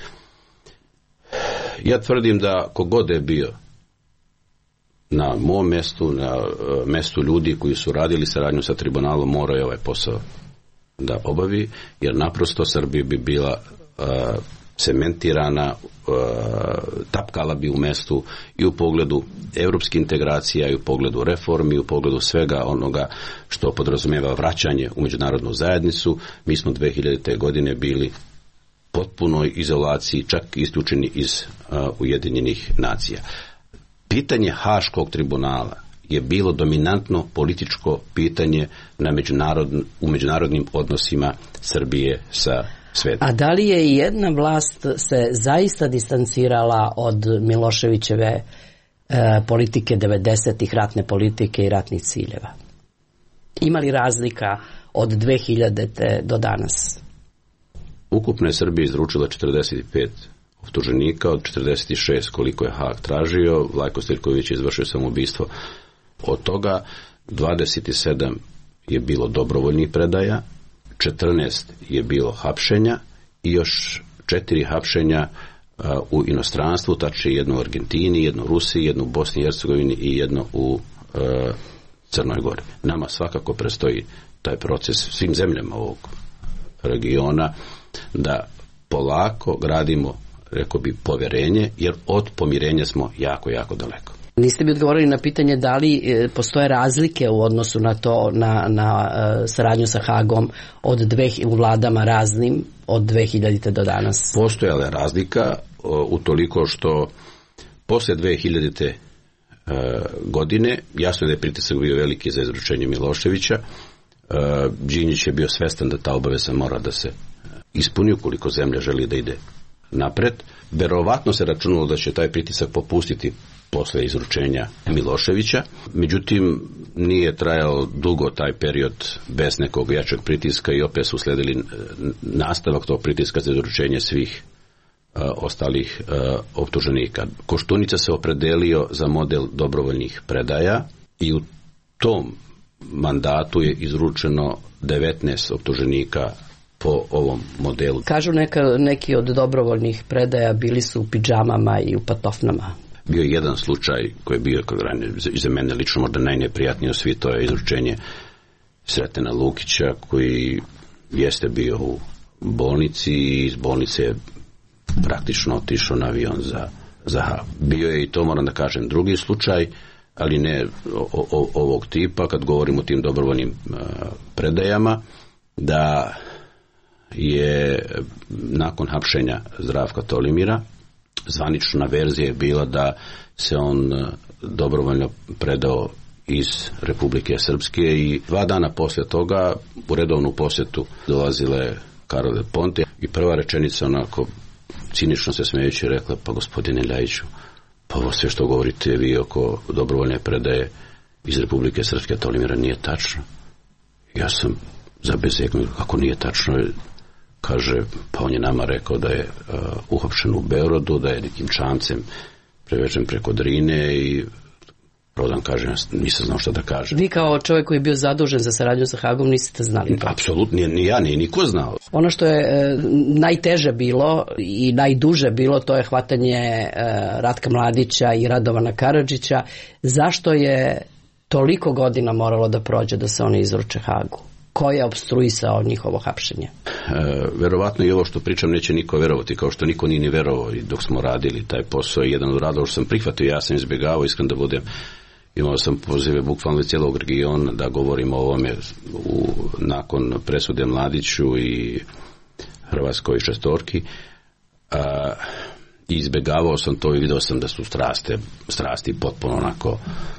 Ja tvrdim da kogod je bio na mom mjestu, na mjestu ljudi koji su radili saradnju sa tribunalom, morao je ovaj posao da obavi, jer naprosto Srbija bi bila uh, cementirana, uh, tapkala bi u mjestu i u pogledu europskih integracija, i u pogledu reformi, i u pogledu svega onoga što podrazumijeva vraćanje u međunarodnu zajednicu. Mi smo dve hiljadite. godine bili potpunoj izolaciji, čak isključeni iz uh, Ujedinjenih nacija. Pitanje Haškog tribunala je bilo dominantno političko pitanje na međunarodn, u međunarodnim odnosima Srbije sa svijetom. A da li je jedna vlast se zaista distancirala od Miloševićeve e, politike devedesetih, ratne politike i ratnih ciljeva? Ima li razlika od dve hiljadite. do danas? Ukupno je Srbija izručila četrdeset pet optuženika, od četrdeset šest koliko je Hag tražio. Vlajko Stirković je izvršio samoubistvo. Od toga dvadeset sedam je bilo dobrovoljnih predaja, četrnaest je bilo hapšenja i još četiri hapšenja uh, u inostranstvu, tači jedno u Argentini, jedno u Rusiji, jedno u Bosni i Hercegovini i jedno u uh, Crnoj Gori. Nama svakako predstoji taj proces, svim zemljama ovog regiona, da polako gradimo, rekao bi, povjerenje, jer od pomirenja smo jako, jako daleko. Niste mi odgovorili na pitanje da li postoje razlike u odnosu na to, na, na uh, saradnju sa Hagom od dve, u vladama raznim od dve hiljadite do danas. Postojala je razlika u toliko što posle dve hiljadite uh, godine jasno da je pritisak bio veliki za izručenje Miloševića. Uh, Đinđić je bio svestan da ta obaveza mora da se ispuni ukoliko zemlja želi da ide napred. Verovatno se računalo da će taj pritisak popustiti posle izručenja Miloševića. Međutim, nije trajao dugo taj period bez nekog jačeg pritiska i opet su sledili nastavak tog pritiska za izručenje svih uh, ostalih uh, optuženika. Koštunica se opredelio za model dobrovoljnih predaja i u tom mandatu je izručeno devetnaest optuženika po ovom modelu. Kažu neka, neki od dobrovoljnih predaja bili su u pidžamama i u patofnama. Bio je jedan slučaj koji je bio za mene lično možda najneprijatniji od svi, to je izručenje Sretena Lukića koji jeste bio u bolnici i iz bolnice je praktično otišao na avion za, za Hag. Bio je i to, moram da kažem, drugi slučaj, ali ne o, o, ovog tipa, kad govorimo o tim dobrovoljnim a, predajama, da je nakon hapšenja Zdravka Tolimira zvanična verzija je bila da se on dobrovoljno predao iz Republike Srpske i dva dana poslije toga u redovnu posjetu dolazile Karol del Ponte i prva rečenica onako cinično se smejući rekla, pa gospodine Ljajiću, pa ovo sve što govorite vi oko dobrovoljne predaje iz Republike Srpske Tolimira nije tačno. Ja sam zabezeknuo, kako nije tačno, kaže, pa on je nama rekao da je uh, uhapšen u Beogradu, da je nekim čamcem prevežen preko Drine i prodan, kaže, nisam znao šta da kaže. Vi kao čovjek koji je bio zadužen za saradnju sa Hagom niste znali to? Apsolutno, ni ja, ni niko znao. Ono što je e, najteže bilo i najduže bilo, to je hvatanje e, Ratka Mladića i Radovana Karadžića. Zašto je toliko godina moralo da prođe da se oni izruče Hagu? Ko je obstruisao njihovo hapšenje? E, verovatno i ovo što pričam neće niko verovati, kao što niko nije ni verovao i dok smo radili taj posao. Jedan od radova što sam prihvatio, ja sam izbjegavao, iskren da budem, imao sam pozive bukvalno iz cijelog regiona da govorim o ovome u, nakon presude Mladiću i Hrvatskoj šestorki. A, izbjegavao sam to i vidio sam da su straste, strasti potpuno onako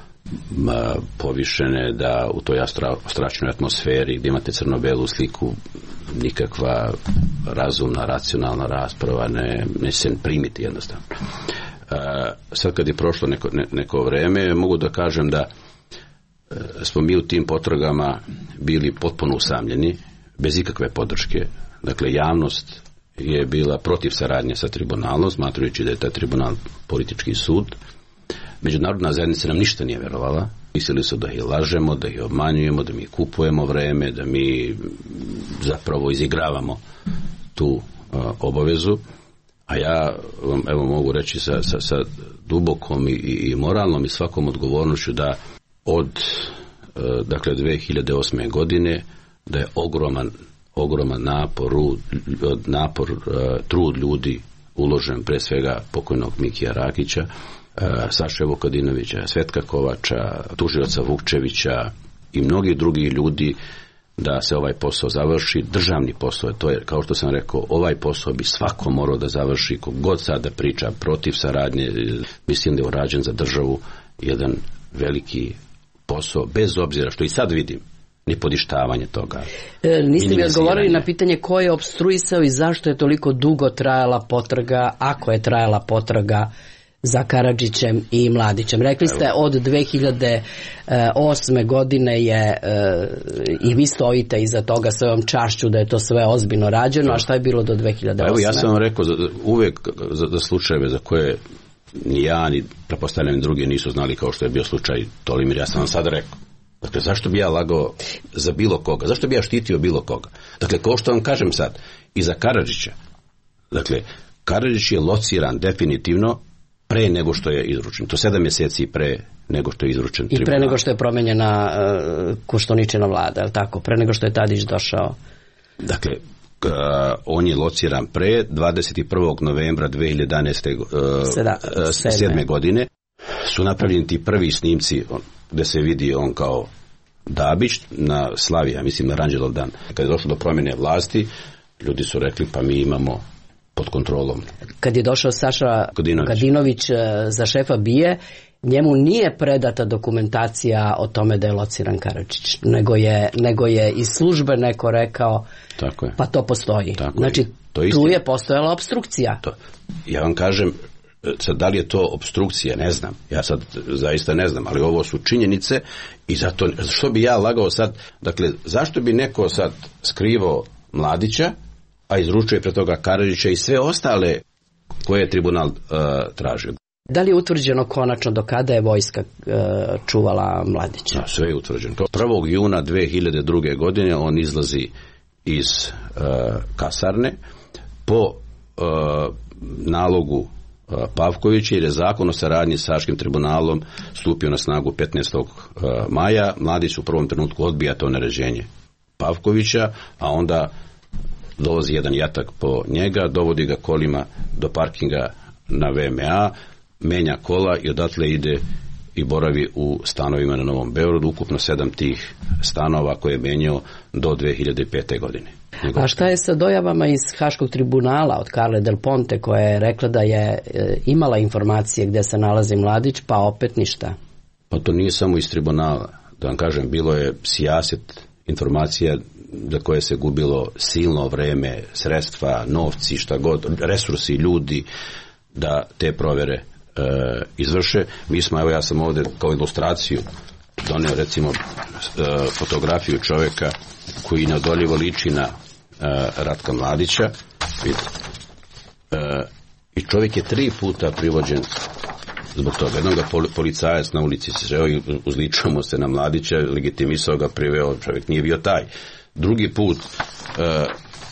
povišene, da u toj strašnoj atmosferi gdje imate crno-belu sliku nikakva razumna, racionalna rasprava ne, ne se primiti jednostavno. Uh, sad kad je prošlo neko, ne, neko vreme, mogu da kažem da uh, smo mi u tim potragama bili potpuno usamljeni, bez ikakve podrške. Dakle, javnost je bila protiv saradnje sa tribunalom, smatrajući da je taj tribunal politički sud. Međunarodna zajednica nam ništa nije verovala. Mislili su da ih lažemo, da ih obmanjujemo, da mi kupujemo vreme, da mi zapravo izigravamo tu uh, obavezu. A ja vam evo mogu reći sa, sa, sa dubokom i, i moralnom i svakom odgovornošću da od uh, dakle dve hiljade osme godine da je ogroman, ogroman napor, napor uh, trud ljudi uložen pre svega pokojnog Mikija Rakića, Saše Vukadinovića, Svetka Kovača, tužioca Vukčevića i mnogi drugi ljudi da se ovaj posao završi. Državni posao, to je, kao što sam rekao, ovaj posao bi svako morao da završi, kogod sada priča protiv saradnje, mislim da je urađen za državu jedan veliki posao, bez obzira što i sad vidim ni podištavanje toga. E, niste mi odgovorili na pitanje ko je opstruisao i zašto je toliko dugo trajala potraga, ako je trajala potraga za Karadžićem i Mladićem. Rekli ste od dve hiljade osme godine je e, i vi stojite iza toga svojom čašću da je to sve ozbiljno rađeno, a šta je bilo do dve hiljade osme? Evo ja sam vam rekao za, uvek za, za slučajeve za koje ni ja ni pretpostavljam drugi nisu znali, kao što je bio slučaj Tolimir, ja sam vam sad rekao. Dakle, zašto bi ja lagao za bilo koga? Zašto bi ja štitio bilo koga? Dakle, kao što vam kažem sad, i za Karadžića. Dakle, Karadžić je lociran definitivno pre nego što je izručen. To sedam mjeseci pre nego što je izručen. I pre nego što je promenjena uh, Koštuničina vlada, je li tako? Pre nego što je Tadić došao. Dakle, uh, on je lociran pre dvadeset prvog novembra dve hiljade jedanaeste. Uh, sedme godine. su napravljeni ti prvi snimci on, gde se vidi on kao Dabić na Slavija, mislim na Ranđelov dan. Kad je došlo do promjene vlasti, ljudi su rekli pa mi imamo pod kontrolom. Kad je došao Saša Kadinović, Kadinović za šefa B I A E, njemu nije predata dokumentacija o tome da je lociran Karadžić, nego je, nego je iz službe neko rekao tako je. Pa to postoji. Tako znači je. To je tu je postojala obstrukcija. To. Ja vam kažem, sad, da li je to obstrukcija, ne znam. Ja sad zaista ne znam, ali ovo su činjenice i zato, što bi ja lagao sad, dakle, zašto bi neko sad skrivao Mladića, a izručuje pre toga Karadžića i sve ostale koje je tribunal uh, tražio. Da li je utvrđeno konačno do kada je vojska uh, čuvala Mladića? Ja, sve je utvrđeno. prvog juna dve hiljade druge. godine on izlazi iz uh, kasarne po uh, nalogu uh, Pavkovića, jer je zakon o saradnji s Haškim tribunalom stupio na snagu petnaestog maja. Mladić u prvom trenutku odbija to naređenje Pavkovića, a onda dolazi jedan jatak po njega, dovodi ga kolima do parkinga na V M A, menja kola i odatle ide i boravi u stanovima na Novom Beogradu, ukupno sedam tih stanova koje je menjao do dve hiljade pete. godine. A šta je sa dojavama iz Haškog tribunala od Carle Del Ponte, koja je rekla da je e, imala informacije gdje se nalazi Mladić, pa opet ništa? Pa to nije samo iz tribunala. Da vam kažem, bilo je sijaset informacija za koje se gubilo silno vreme, sredstva, novci, šta god, resursi, ljudi, da te provere e, izvrše. Mi smo, evo ja sam ovdje kao ilustraciju doneo recimo e, fotografiju čovjeka koji neodoljivo liči na e, Ratka Mladića. E, I čovjek je tri puta privođen zbog toga. Jednog ga policajac na ulici se žeo i uzličamo se na Mladića, legitimisao ga, priveo, čovjek nije bio taj. Drugi put e,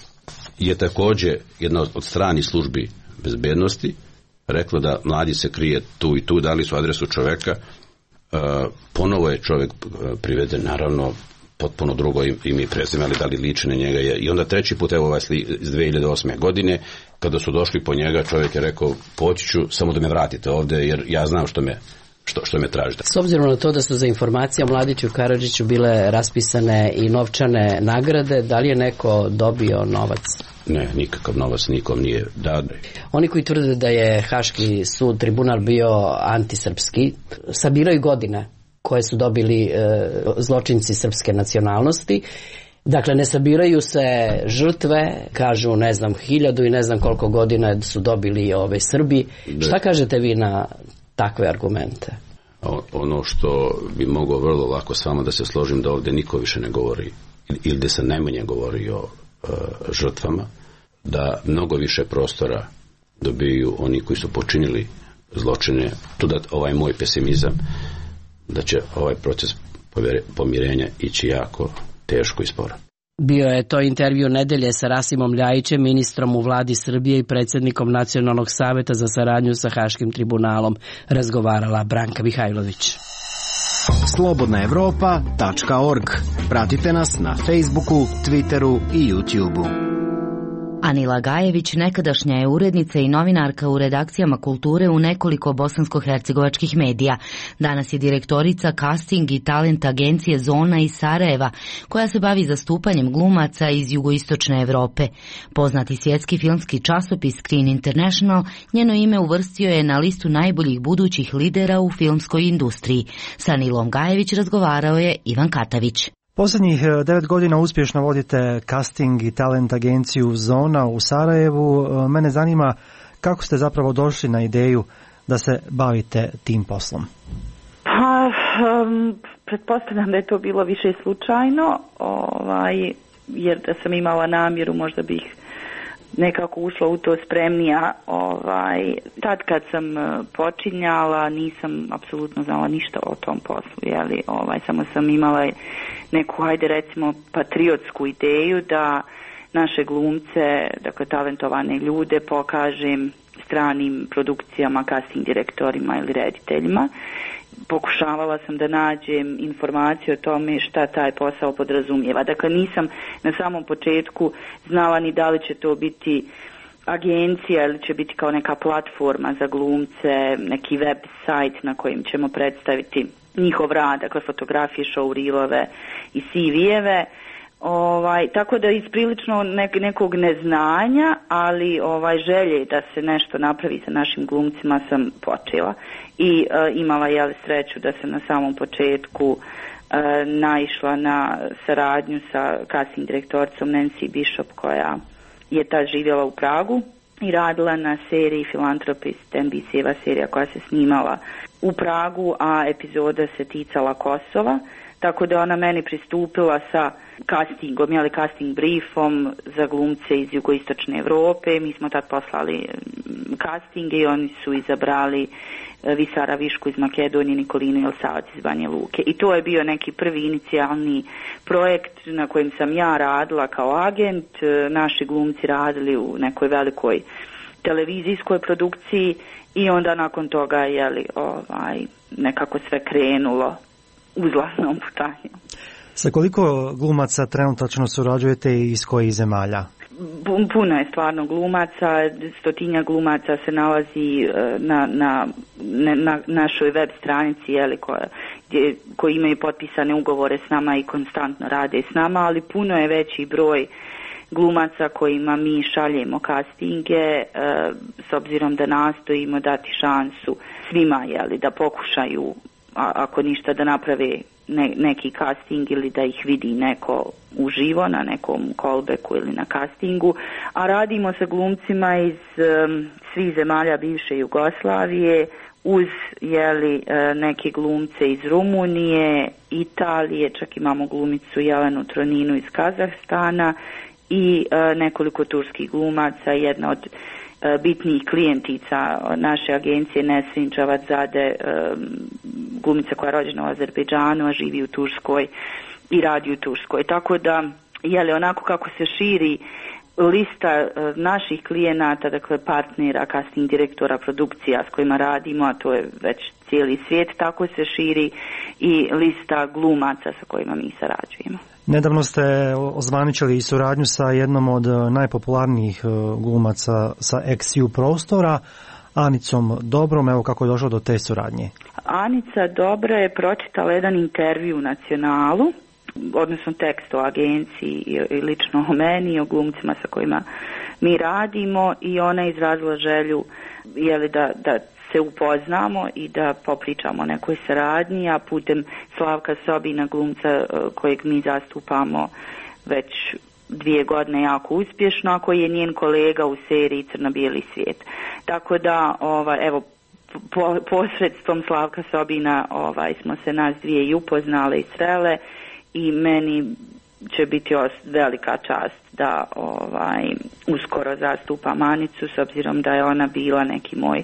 je također jedna od stranih službi bezbednosti rekla da Mladić se krije tu i tu, dali su adresu čovjeka, e, ponovo je čovjek priveden, naravno potpuno drugo ime i prezime, ali da li liči na njega je. I onda treći put, evo ovaj iz dve hiljade osme. godine, kada su došli po njega, čovjek je rekao, poći ću, samo da me vratite ovdje, jer ja znam što me Što, što me tražite. S obzirom na to da su za informacije o Mladiću i Karadžiću bile raspisane i novčane nagrade, da li je neko dobio novac? Ne, nikakav novac nikom nije dao. Oni koji tvrde da je Haški sud, tribunal bio antisrpski, sabiraju godine koje su dobili e, zločinci srpske nacionalnosti. Dakle, ne sabiraju se žrtve, kažu ne znam hiljadu i ne znam koliko godina su dobili ove Srbi. De. Šta kažete vi na takve argumente? Ono što bi mogao vrlo lako s vama da se složim, da ovdje niko više ne govori ili da se najmanje govori o uh, žrtvama, da mnogo više prostora dobiju oni koji su počinili zločine. Tu da ovaj moj pesimizam da će ovaj proces pomirenja ići jako teško i sporo. Bio je to intervju nedelje sa Rasimom Ljajićem, ministrom u vladi Srbije i predsjednikom Nacionalnog saveta za saradnju sa Haškim tribunalom. Razgovarala Branka Mihajlović. slobodna evropa tačka org. Pratite nas na Facebooku, Twitteru i YouTubeu. Anila Gajević nekadašnja je urednica i novinarka u redakcijama kulture u nekoliko bosansko-hercegovačkih medija. Danas je direktorica casting i talent agencije Zona iz Sarajeva, koja se bavi zastupanjem glumaca iz jugoistočne Evrope. Poznati svjetski filmski časopis Screen International njeno ime uvrstio je na listu najboljih budućih lidera u filmskoj industriji. Sa Anilom Gajević razgovarao je Ivan Katavić. Posljednjih devet godina uspješno vodite casting i talent agenciju Zona u Sarajevu. Mene zanima kako ste zapravo došli na ideju da se bavite tim poslom? Pa, um, pretpostavljam da je to bilo više slučajno, ovaj, jer da sam imala namjeru možda bih nekako ušla u to spremnija. Ovaj, tad kad sam počinjala nisam apsolutno znala ništa o tom poslu, jeli, ovaj, samo sam imala neku, hajde recimo, patriotsku ideju da naše glumce, dakle talentovane ljude, pokažem stranim produkcijama, casting direktorima ili rediteljima. Pokušavala sam da nađem informaciju o tome šta taj posao podrazumijeva. Dakle, nisam na samom početku znala ni da li će to biti agencija ili će biti kao neka platforma za glumce, neki web sajt na kojim ćemo predstaviti njihov rad, dakle fotografije, showreelove i C V-eve. Ovaj, tako da iz prilično nek, nekog neznanja, ali ovaj, želje da se nešto napravi sa našim glumcima sam počela i uh, imala je sreću da sam na samom početku uh, naišla na saradnju sa casting direktoricom Nancy Bishop koja je tad živjela u Pragu i radila na seriji Filantropist, N B C-eva serija koja se snimala u Pragu, a epizoda se ticala Kosova. Tako da ona meni pristupila sa castingom, jeli casting briefom za glumce iz jugoistočne Europe. Mi smo tad poslali castinge i oni su izabrali Visara Višku iz Makedonije, Nikolinu Jelsavac iz Banja Luke. I to je bio neki prvi inicijalni projekt na kojem sam ja radila kao agent. Naši glumci radili u nekoj velikoj televizijskoj produkciji i onda nakon toga je ovaj, nekako sve krenulo uzlaznom putanju. Sa koliko glumaca trenutačno surađujete i iz kojih zemalja? Puno je stvarno glumaca, stotinja glumaca se nalazi na, na, na našoj web stranici jeli, koja, gdje, koji imaju potpisane ugovore s nama i konstantno rade s nama, ali puno je veći broj glumaca kojima mi šaljemo castinge s obzirom da nastojimo dati šansu svima jeli, da pokušaju a ako ništa da naprave ne, neki casting ili da ih vidi neko uživo na nekom callbacku ili na castingu, a radimo sa glumcima iz um, svih zemalja bivše Jugoslavije uz jeli, uh, neke glumce iz Rumunije, Italije, čak imamo glumicu Jelenu Troninu iz Kazahstana i uh, nekoliko turskih glumaca. Jedna od bitnijih klijentica naše agencije Nesrin Čavadzade, glumica koja je rođena u Azerbejdžanu, a živi u Turskoj i radi u Turskoj. Tako da, jeli, onako kako se širi lista naših klijenata, dakle partnera, casting direktora, produkcija s kojima radimo, a to je već cijeli svijet, tako se širi i lista glumaca sa kojima mi sarađujemo. Nedavno ste ozvaničili i suradnju sa jednom od najpopularnijih glumaca sa X U prostora, Anicom Dobrom. Evo kako je došlo do te suradnje. Anica Dobra je pročitala jedan intervju u Nacionalu, odnosno tekst o agenciji i lično o meni i o glumcima sa kojima mi radimo i ona je izrazila želju jeli, da, da se upoznamo i da popričamo o nekoj saradnji, a putem Slavka Sobina, glumca kojeg mi zastupamo već dvije godine jako uspješno, a koji je njen kolega u seriji Crno-bijeli svijet. Tako da, ovaj, evo, po, posredstvom Slavka Sobina ovaj, smo se nas dvije i upoznale i srele i meni će biti velika čast da ovaj, uskoro zastupam Anicu, s obzirom da je ona bila neki moj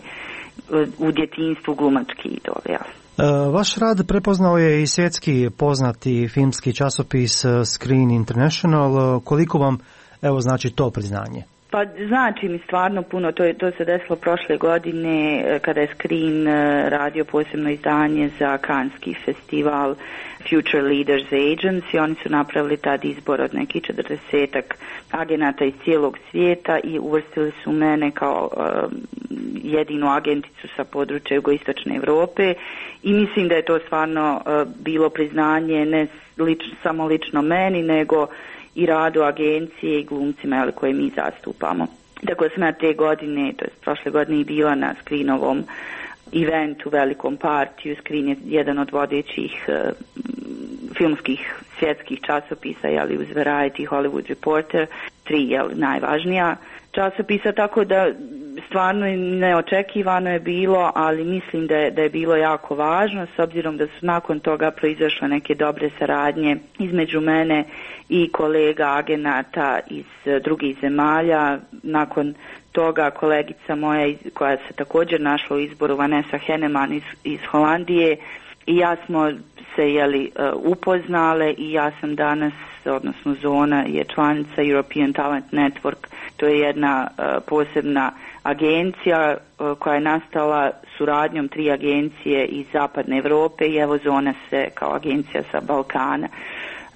u djetinjstvu glumački idol. Ja. Vaš rad prepoznao je i svjetski poznati filmski časopis Screen International. Koliko vam evo znači to priznanje? Pa znači mi stvarno puno, to, je, to se desilo prošle godine kada je Screen radio posebno izdanje za Canski festival Future Leaders Agency. Oni su napravili tad izbor od nekih četrdesetak agenata iz cijelog svijeta i uvrstili su mene kao uh, jedinu agenticu sa područja jugoistočne Europe i mislim da je to stvarno uh, bilo priznanje ne lič, samo lično meni, nego i radu agencije i glumcima koje mi zastupamo. Tako da sam ja te godine, to je prošle godine i bila na Screenovom eventu, velikom partiju. Screen je jedan od vodećih uh, filmskih svjetskih časopisa, jeli uz Variety, Hollywood Reporter, tri jeli, najvažnija časopisa, tako da stvarno neočekivano je bilo, ali mislim da je, da je bilo jako važno, s obzirom da su nakon toga proizašle neke dobre saradnje između mene i kolega agenata iz drugih zemalja. Nakon toga kolegica moja koja se također našla u izboru, Vanessa Henneman iz, iz Holandije, i ja smo se jeli, upoznale i ja sam danas, odnosno Zona je članica European Talent Network. To je jedna uh, posebna agencija uh, koja je nastala suradnjom tri agencije iz zapadne Europe i evo Zona se kao agencija sa Balkana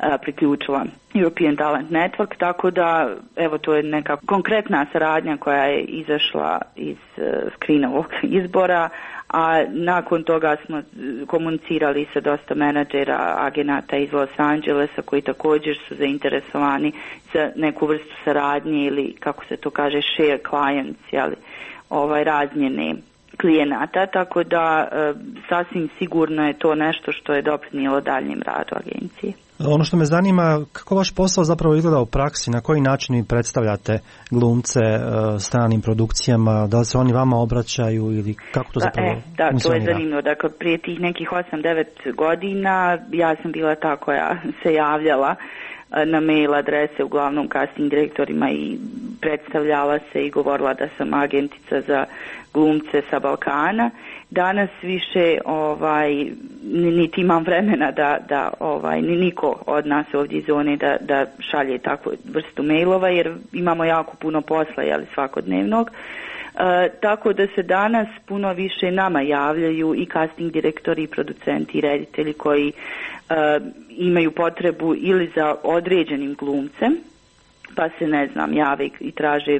priključila European Talent Network, tako da evo to je neka konkretna saradnja koja je izašla iz screenovog izbora, a nakon toga smo komunicirali sa dosta menadžera, agenata iz Los Angelesa koji također su zainteresovani za neku vrstu saradnje ili kako se to kaže share clients, jeli, ovaj, razmjene klijenata, tako da e, sasvim sigurno je to nešto što je doprinijelo daljnjem radu agencije. Ono što me zanima, kako vaš posao zapravo izgleda u praksi, na koji način vi predstavljate glumce e, stranim produkcijama, da li se oni vama obraćaju ili kako to zapravo e, Da, funkcionira? To je zanimljivo. Dakle, prije tih nekih osam devet godina ja sam bila ta koja se javljala na mail adrese uglavnom casting direktorima i predstavljala se i govorila da sam agentica za glumce sa Balkana. Danas više ovaj niti imam vremena da, da ovaj ni niko od nas ovdje iz zone da, da šalje takvu vrstu mailova jer imamo jako puno posla, jeli, svakodnevnog. E, tako da se danas puno više nama javljaju i casting direktori, i producenti, i reditelji koji e, imaju potrebu ili za određenim glumcem, pa se ne znam jave i traže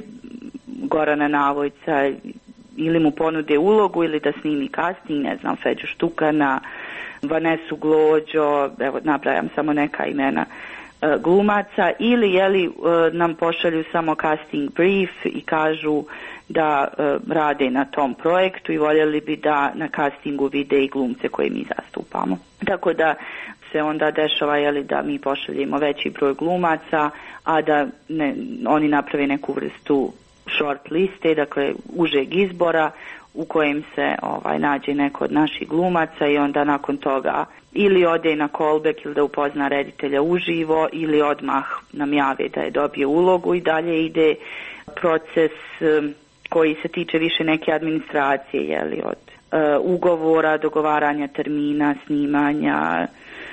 Gorana Navojca ili mu ponude ulogu ili da snimi casting, ne znam, Feđu Štukana, Vanesu Glođo, evo nabrajam samo neka imena e, glumaca, ili jeli e, nam pošalju samo casting brief i kažu da e, rade na tom projektu i voljeli bi da na castingu vide i glumce koje mi zastupamo. Tako da se onda dešava jeli, da mi pošaljemo veći broj glumaca, a da ne, oni naprave neku vrstu short liste, dakle užeg izbora u kojem se ovaj nađe neko od naših glumaca i onda nakon toga ili ode na callback ili da upozna reditelja uživo ili odmah nam jave da je dobio ulogu i dalje ide proces um, koji se tiče više neke administracije, jeli, od uh, ugovora, dogovaranja termina, snimanja,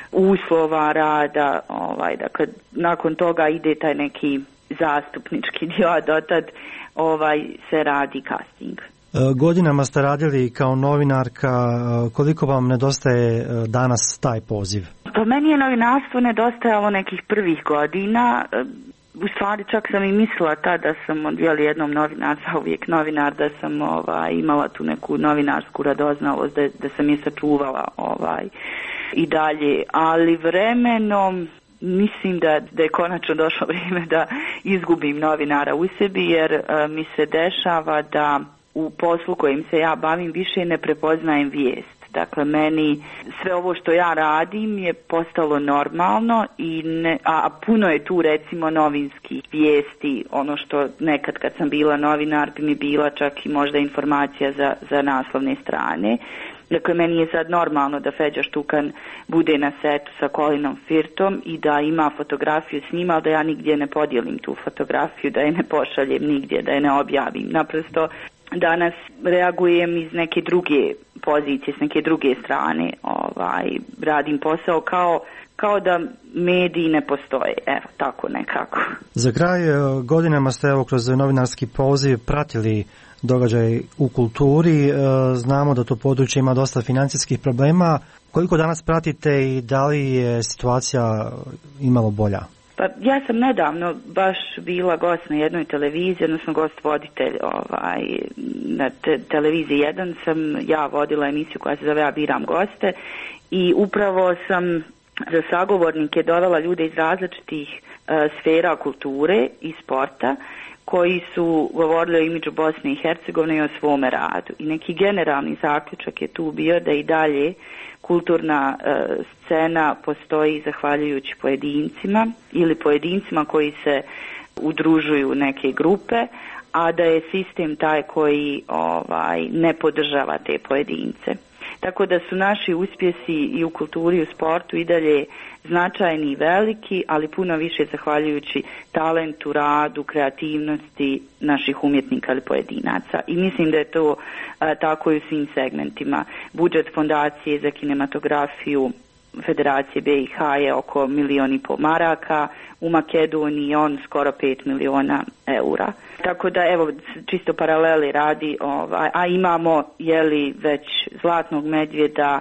uslova rada, ovaj, dakle nakon toga ide taj neki zastupnički dio, a dotad ovaj se radi casting. Godinama ste radili kao novinarka, koliko vam nedostaje danas taj poziv? Pa meni je novinarstvo nedostajalo nekih prvih godina, u stvari čak sam i mislila tada da sam odvijali jednom novinar, za uvijek novinar, da sam ovaj, imala tu neku novinarsku radoznalost, da, da sam je sačuvala ovaj, i dalje, ali vremenom mislim da, da je konačno došlo vrijeme da izgubim novinara u sebi jer uh, mi se dešava da u poslu kojim se ja bavim više ne prepoznajem vijest. Dakle, meni sve ovo što ja radim je postalo normalno i ne, a, a puno je tu recimo novinskih vijesti, ono što nekad kad sam bila novinar bi mi bila čak i možda informacija za, za naslovne strane. Dakle, meni je sad normalno da Feđa Štukan bude na setu sa Colinom Firthom i da ima fotografiju s njima, ali da ja nigdje ne podijelim tu fotografiju, da je ne pošaljem nigdje, da je ne objavim. Naprosto danas reagujem iz neke druge pozicije, s neke druge strane. Ovaj, radim posao kao, kao da mediji ne postoje. Evo, tako nekako. Za kraj godinama ste evo kroz novinarski poziv pratili događaj u kulturi. Znamo da to područje ima dosta financijskih problema. Koliko danas pratite i da li je situacija imalo bolja? Pa ja sam nedavno baš bila gost na jednoj televiziji, odnosno gost voditelj ovaj, na te, televiziji jedan sam ja vodila emisiju koja se zove Ja biram goste i upravo sam za sagovornike dovela ljude iz različitih uh, sfera kulture i sporta koji su govorili o imidžu Bosne i Hercegovine i o svome radu. I neki generalni zaključak je tu bio da i dalje kulturna e, scena postoji zahvaljujući pojedincima ili pojedincima koji se udružuju neke grupe, a da je sistem taj koji ovaj, ne podržava te pojedince. Tako da su naši uspjesi i u kulturi i u sportu i dalje značajni i veliki, ali puno više zahvaljujući talentu, radu, kreativnosti naših umjetnika ili pojedinaca. I mislim da je to a, tako i u svim segmentima. Budžet fondacije za kinematografiju Federacije B i H je oko milijon i pol maraka, u Makedoniji on skoro pet miliona eura. Tako da evo čisto paraleli radi, ovaj, a imamo jeli već Zlatnog medvjeda,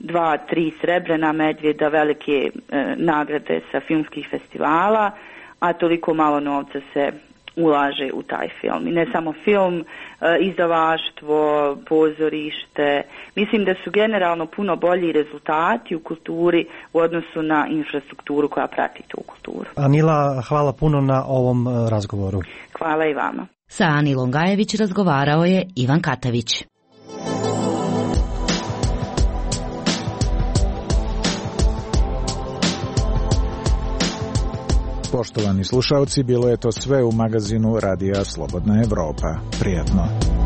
dva, tri srebrena medvjeda, velike e, nagrade sa filmskih festivala, a toliko malo novca se ulaže u taj film. I ne samo film, e, izdavaštvo, pozorište. Mislim da su generalno puno bolji rezultati u kulturi u odnosu na infrastrukturu koja prati tu kulturu. Anila, hvala puno na ovom razgovoru. Hvala i vama. Sa Anilom Gajević razgovarao je Ivan Katavić. Poštovani slušalci, bilo je to sve u magazinu Radija Slobodna Evropa. Prijatno.